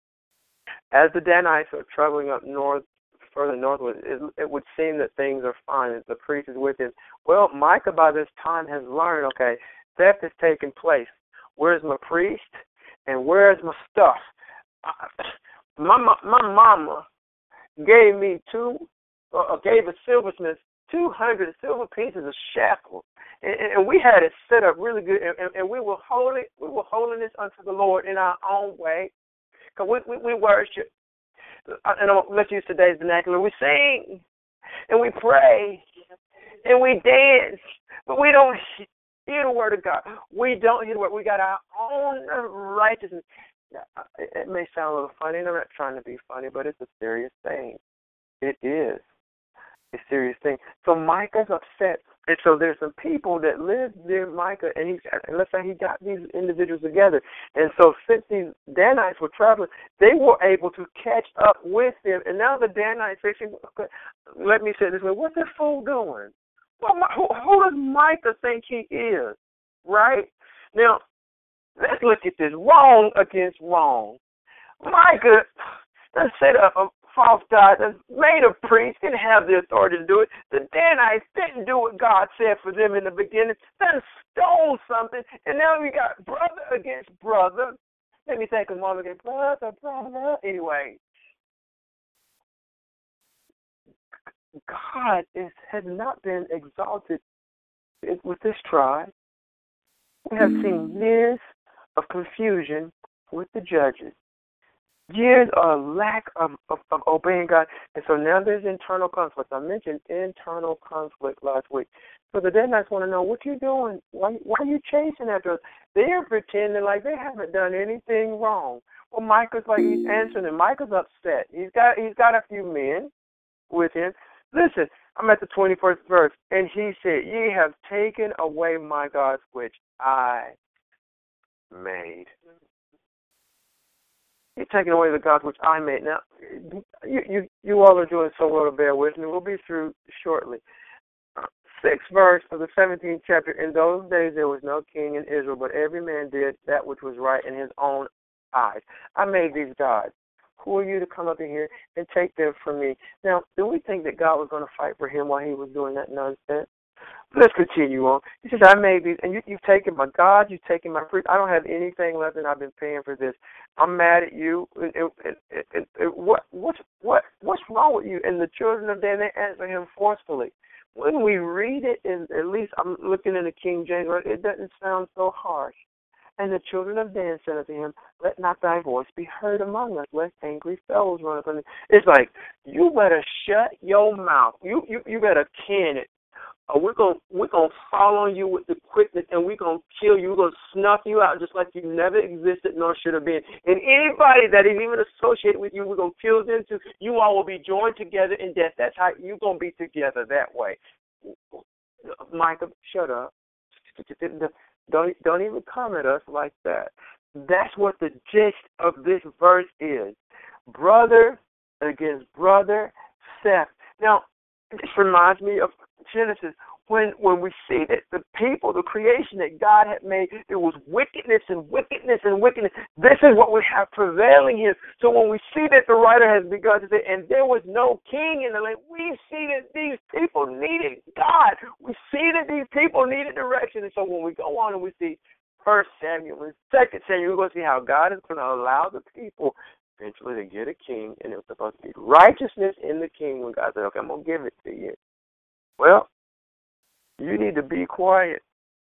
As the Danites are traveling up north, further northward, it, it would seem that things are fine. The priest is with him. Well, Micah by this time has learned, okay, theft has taken place. Where's my priest? And where's my stuff? Uh, My my mama gave me two, uh, gave a silversmith two hundred silver pieces of shackles, and, and we had it set up really good, and, and, and we were holding we were holding this unto the Lord in our own way, cause we we, we worship, and let's use today's vernacular. We sing, and we pray, and we dance, but we don't hear the word of God. We don't hear the word. We got our own righteousness. It may sound a little funny, and I'm not trying to be funny, but it's a serious thing. It is a serious thing. So Micah's upset, and so there's some people that live near Micah, and he's, and let's say he got these individuals together, and so since these Danites were traveling, they were able to catch up with them, and now the Danites say, let me say it this way, what's this fool doing? Well, who, who does Micah think he is, right? Now, let's look at this. Wrong against wrong. Micah done set up a false god, done made a priest, didn't have the authority to do it. The Danites didn't do what God said for them in the beginning. Done stole something, and now we got brother against brother. Let me think of mom again. Brother, brother. Anyway, God is, has not been exalted with this tribe. We have seen years of confusion with the judges. Years of lack of, of, of obeying God. And so now there's internal conflict. I mentioned internal conflict last week. So the Danites want to know, what you doing? Why, why are you chasing after us? They're pretending like they haven't done anything wrong. Well, Micah's like, he's answering, and Micah's upset. He's got he's got a few men with him. Listen, I'm at the twenty-first verse, and he said, ye have taken away my gods which I made. You're taking away the gods which I made. Now, you, you, you all are doing so well to bear with me. We'll be through shortly. Uh, sixth verse of the seventeenth chapter. In those days there was no king in Israel, but every man did that which was right in his own eyes. I made these gods. Who are you to come up in here and take them from me? Now, do we think that God was going to fight for him while he was doing that nonsense? Let's continue on. He says, I made these, and you, you've taken my God, you've taken my fruit. I don't have anything left, and I've been paying for this. I'm mad at you. It, it, it, it, it, what, what's, what, what's wrong with you? And the children of Dan, they answer him forcefully. When we read it, in, at least I'm looking in the King James, it doesn't sound so harsh. And the children of Dan said unto him, let not thy voice be heard among us, lest angry fellows run upon us. It's like, you better shut your mouth. You you, you better can it. Uh, we're going we're gonna fall on you with the quickness, and we're going to kill you. We're going to snuff you out just like you never existed nor should have been. And anybody that is even associated with you, we're going to kill them too. You all will be joined together in death. That's how you're going to be together that way. Micah, shut up. Don't, don't even come at us like that. That's what the gist of this verse is. Brother against brother, Seth. Now, this reminds me of Genesis, when when we see that the people, the creation that God had made, there was wickedness and wickedness and wickedness. This is what we have prevailing here. So when we see that the writer has begun to say, and there was no king in the land, we see that these people needed God. We see that these people needed direction. And so when we go on and we see First Samuel and Second Samuel, we're going to see how God is going to allow the people eventually to get a king, and it was supposed to be righteousness in the king when God said, okay, I'm going to give it to you. Well, you need to be quiet,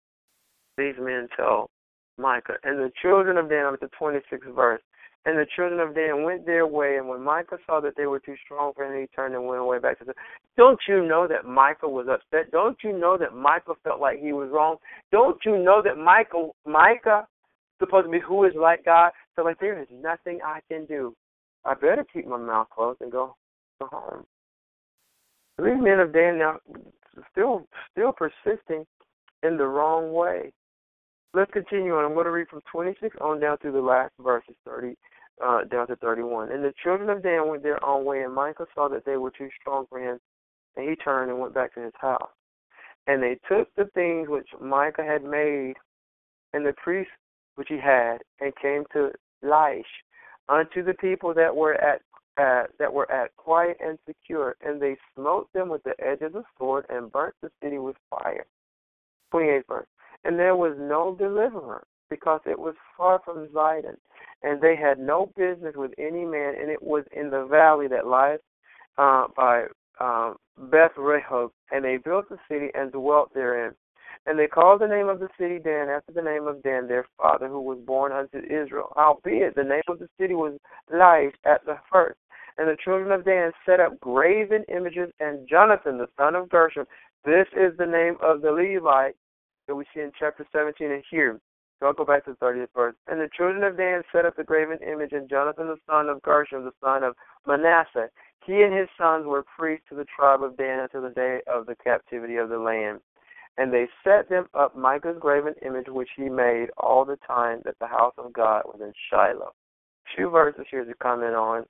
these men tell Micah. And the children of Dan, I'm at the twenty-sixth verse, and the children of Dan went their way, and when Micah saw that they were too strong for him, he turned and went away back to the... Don't you know that Micah was upset? Don't you know that Micah felt like he was wrong? Don't you know that Micah, Micah, supposed to be who is like God, so like there is nothing I can do. I better keep my mouth closed and go, go home. These men of Dan now still still persisting in the wrong way. Let's continue on. I'm going to read from twenty-six on down through the last verses, thirty uh, down to thirty-one. And the children of Dan went their own way, and Micah saw that they were too strong for him, and he turned and went back to his house. And they took the things which Micah had made, and the priests which he had, and came to Laish unto the people that were at Uh, that were at quiet and secure, and they smote them with the edge of the sword and burnt the city with fire. twenty-eighth verse. And there was no deliverer, because it was far from Zidon, and they had no business with any man, and it was in the valley that lies uh, by um, Beth Rehob, and they built the city and dwelt therein. And they called the name of the city Dan, after the name of Dan, their father, who was born unto Israel. Howbeit, the name of the city was Laish at the first. And the children of Dan set up graven images, and Jonathan, the son of Gershom, this is the name of the Levite that we see in chapter seventeen and here. So I'll go back to the thirtieth verse. And the children of Dan set up the graven image, and Jonathan, the son of Gershom, the son of Manasseh, he and his sons were priests to the tribe of Dan until the day of the captivity of the land. And they set them up Micah's graven image, which he made all the time that the house of God was in Shiloh. Few verses here to comment on,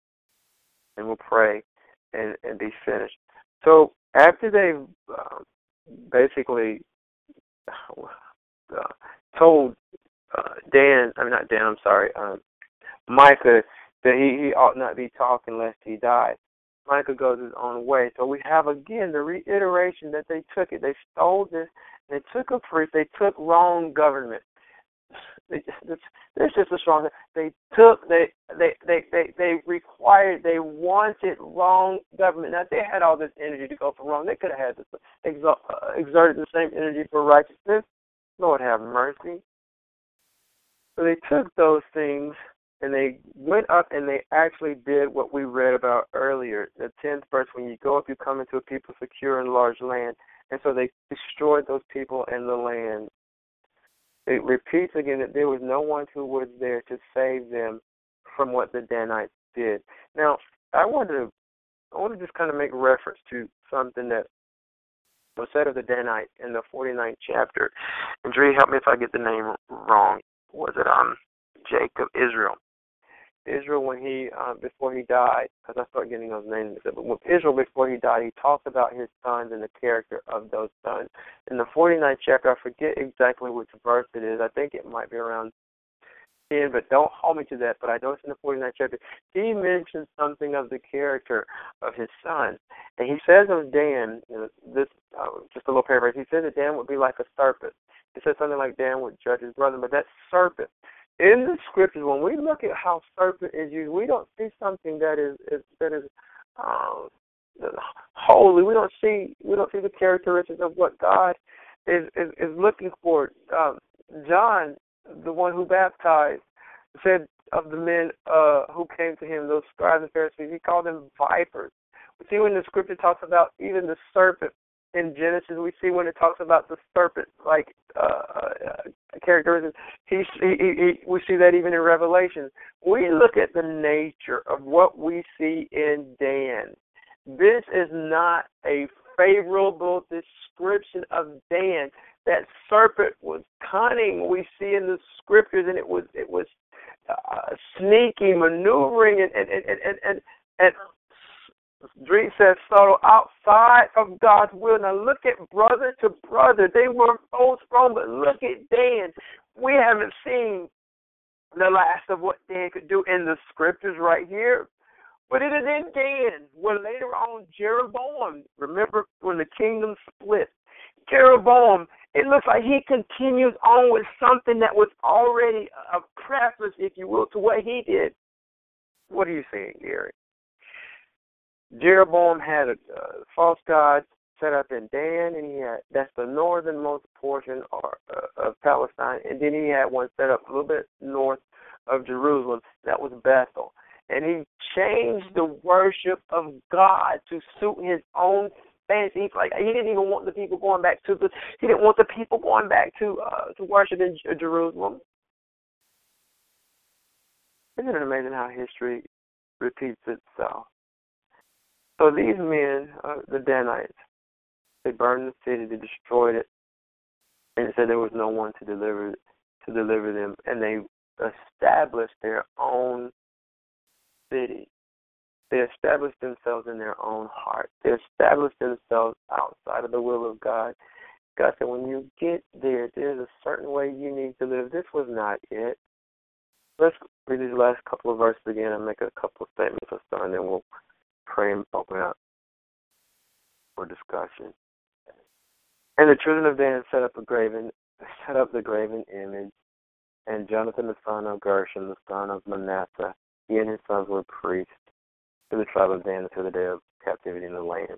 and we'll pray and, and be finished. So after they've uh, basically uh, told uh, Dan, I mean not Dan, I'm sorry, um, Micah that he, he ought not be talking lest he die, Micah goes his own way. So we have again the reiteration that they took it. They stole this. They took a priest. They took wrong government. They, this, this is just a strong. They took. They they they they they required. They wanted wrong government. Now if they had all this energy to go for wrong, they could have had this exalt, uh, exerted the same energy for righteousness. Lord have mercy. So they took those things And they went up and they actually did what we read about earlier, the tenth verse, when you go up, you come into a people secure and large land. And so they destroyed those people and the land. It repeats again that there was no one who was there to save them from what the Danites did. Now, I want to, I want to just kind of make reference to something that was said of the Danites in the forty-ninth chapter. And Dre, help me if I get the name wrong. Was it um Jacob, Israel? Israel, when he, uh, before he died, because I start getting those names, but when Israel, before he died, he talked about his sons and the character of those sons. In the forty-ninth chapter, I forget exactly which verse it is. I think it might be around ten, but don't hold me to that. But I know it's in the forty-ninth chapter. He mentions something of the character of his sons. And he says of Dan, you know, this, uh, just a little paraphrase, he says that Dan would be like a serpent. He says something like Dan would judge his brother, but that serpent, in the scriptures, when we look at how serpent is used, we don't see something that is, is that is um, holy. We don't see we don't see the characteristics of what God is is, is looking for. Um, John, the one who baptized, said of the men uh, who came to him, those scribes and Pharisees, he called them vipers. We see when the scripture talks about even the serpent in Genesis, we see when it talks about the serpent, like uh, uh, characteristics, he, he, he, we see that even in Revelation. We look at the nature of what we see in Dan. This is not a favorable description of Dan. That serpent was cunning. We see in the scriptures, and it was it was uh, sneaky, maneuvering, and and and and and. and Dree says subtle, outside of God's will. Now look at brother to brother. They were both strong, but look at Dan. We haven't seen the last of what Dan could do in the scriptures right here. But it is in Dan, where later on Jeroboam, remember when the kingdom split, Jeroboam, it looks like he continues on with something that was already a preface, if you will, to what he did. What are you saying, Gary? Jeroboam had a uh, false god set up in Dan, and he had, that's the northernmost portion or, uh, of Palestine, and then he had one set up a little bit north of Jerusalem. That was Bethel. And he changed the worship of God to suit his own fancy. Like he didn't even want the people going back to the. He didn't want the people going back to uh, to worship in J- Jerusalem. Isn't it amazing how history repeats itself? So these men, uh, the Danites, they burned the city, they destroyed it, and it said there was no one to deliver to deliver them, and they established their own city. They established themselves in their own heart. They established themselves outside of the will of God. God said, when you get there, there's a certain way you need to live. This was not it. Let's read these last couple of verses again and make a couple of statements or so, and then we'll pray and open up for discussion. And the children of Dan set up a graven, set up the graven image, and Jonathan the son of Gershom, the son of Manasseh, he and his sons were priests to the tribe of Dan until the day of captivity in the land.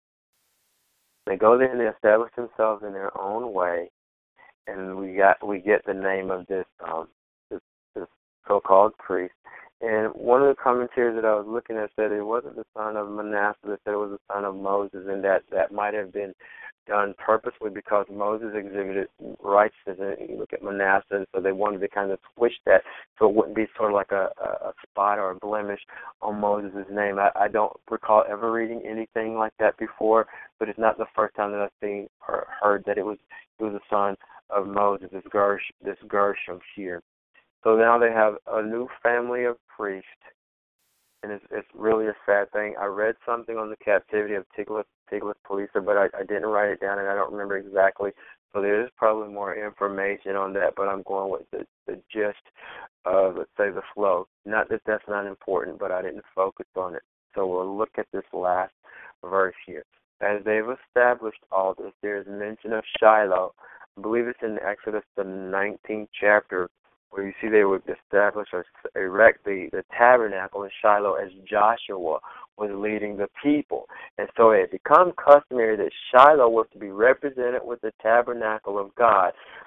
They go there and they establish themselves in their own way, and we got we get the name of this um, this, this so-called priest. And one of the commentaries that I was looking at said it wasn't the son of Manasseh, they said it was the son of Moses, and that, that might have been done purposely because Moses exhibited righteousness. And you look at Manasseh, and so they wanted to kind of switch that so it wouldn't be sort of like a, a spot or a blemish on Moses' name. I, I don't recall ever reading anything like that before, but it's not the first time that I've seen or heard that it was it was the son of Moses, this Gersh, this Gershom here. So now they have a new family of priests, and it's, it's really a sad thing. I read something on the captivity of Tiglath, Tiglath-Pileser, but I, I didn't write it down, and I don't remember exactly. So there is probably more information on that, but I'm going with the, the gist of, let's say, the flow. Not that that's not important, but I didn't focus on it. So we'll look at this last verse here. As they've established all this, there is mention of Shiloh. I believe it's in Exodus, the nineteenth chapter, where you see they would establish or erect the, the tabernacle in Shiloh as Joshua was leading the people. And so it had become customary that Shiloh was to be represented with the tabernacle of God.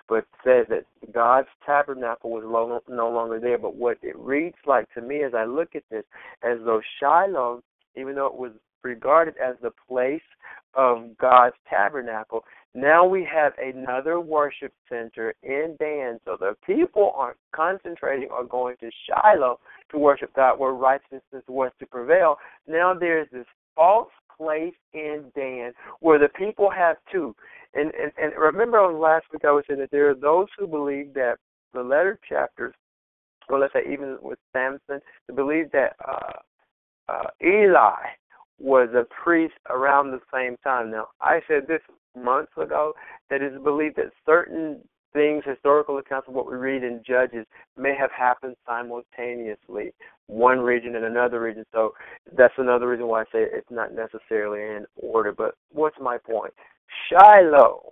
but says that God's tabernacle was lo- no longer there. But what it reads like to me as I look at this, as though Shiloh, even though it was regarded as the place of God's tabernacle, now we have another worship center in Dan. So the people aren't concentrating or going to Shiloh to worship God where righteousness was to prevail. Now there's this false place in Dan where the people have two. And, and, and remember on last week I was saying that there are those who believe that the letter chapters, or let's say even with Samson, to believe that uh, uh, Eli was a priest around the same time. Now, I said this months ago, that it is believed that certain things, historical accounts of what we read in Judges, may have happened simultaneously, one region and another region. So that's another reason why I say it's not necessarily in order. But what's my point? Shiloh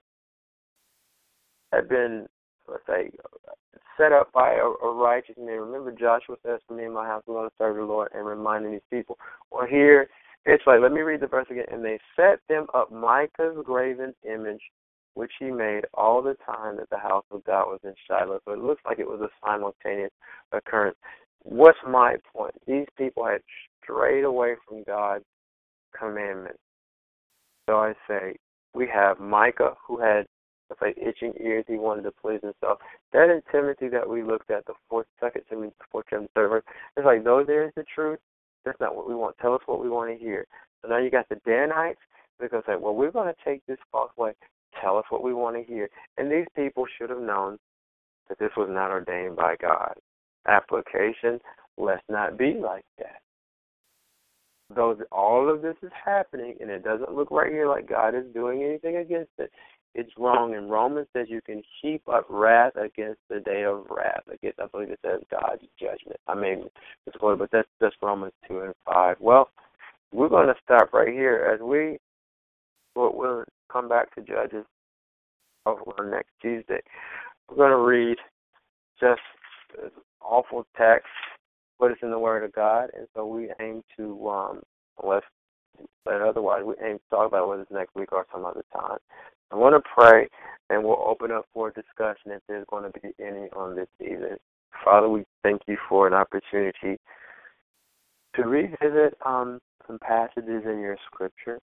had been, let's say, set up by a, a righteous man. Remember, Joshua says, "For me and my house, we're going to serve the Lord," and reminding these people. Well, here it's like, let me read the verse again. And they set them up Micah's graven image, which he made all the time that the house of God was in Shiloh. So it looks like it was a simultaneous occurrence. What's my point? These people had strayed away from God's commandments. So I say, we have Micah, who had, let's say, itching ears. He wanted to please himself. That in Timothy that we looked at, the fourth, second Timothy, fourth chapter, third verse, it's like, those areas the truth. That's not what we want. Tell us what we want to hear. So now you got the Danites. They're going to say, well, we're going to take this false way. Tell us what we want to hear. And these people should have known that this was not ordained by God. Application, let's not be like that. Though all of this is happening, and it doesn't look right here like God is doing anything against it, it's wrong. And Romans says you can heap up wrath against the day of wrath. Against, I believe it says God's judgment. I mean, it's going, but that's just Romans two and five. Well, we're going to stop right here as we will we'll come back to Judges over next Tuesday. We're going to read just this awful text, but it's in the Word of God, and so we aim to, um, unless but otherwise, we aim to talk about it whether it's next week or some other time. I want to pray, and we'll open up for discussion if there's going to be any on this evening. Father, we thank you for an opportunity to revisit um, some passages in your Scripture.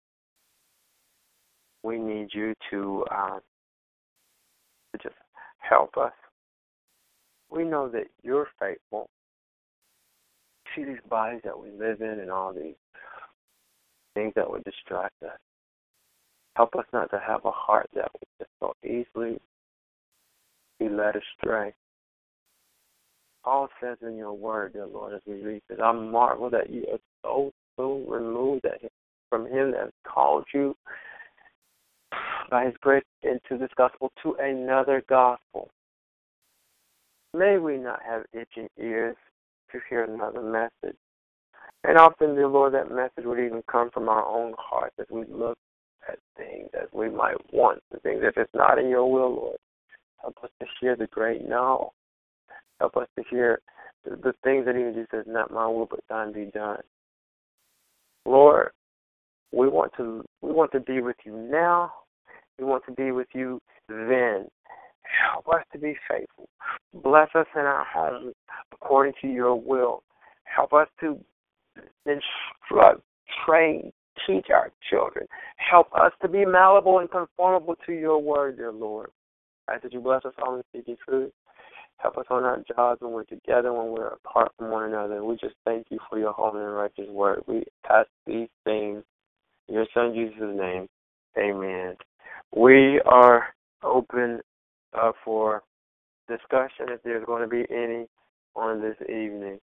We need you to, um, to just help us. We know that you're faithful. See these bodies that we live in and all these things that would distract us. Help us not to have a heart that would just so easily be led astray. Paul says in your word, dear Lord, as we read this, I marvel that you are so soon removed that from him that has called you by his grace into this gospel to another gospel. May we not have itching ears to hear another message. And often, dear Lord, that message would even come from our own hearts as we look at things as we might want, the things if it's not in your will, Lord. Help us to hear the great no. Help us to hear the, the things that even just says, not my will, but thine be done. Lord, we want to we want to be with you now. We want to be with you then. Help us to be faithful. Bless us in our homes according to your will. Help us to instruct, train, teach our children. Help us to be malleable and conformable to your word, dear Lord. I ask that you bless us all in speaking truth. Help us on our jobs when we're together, when we're apart from one another. We just thank you for your holy and righteous word. We ask these things in your Son Jesus' name. Amen. We are open uh, for discussion if there's going to be any on this evening.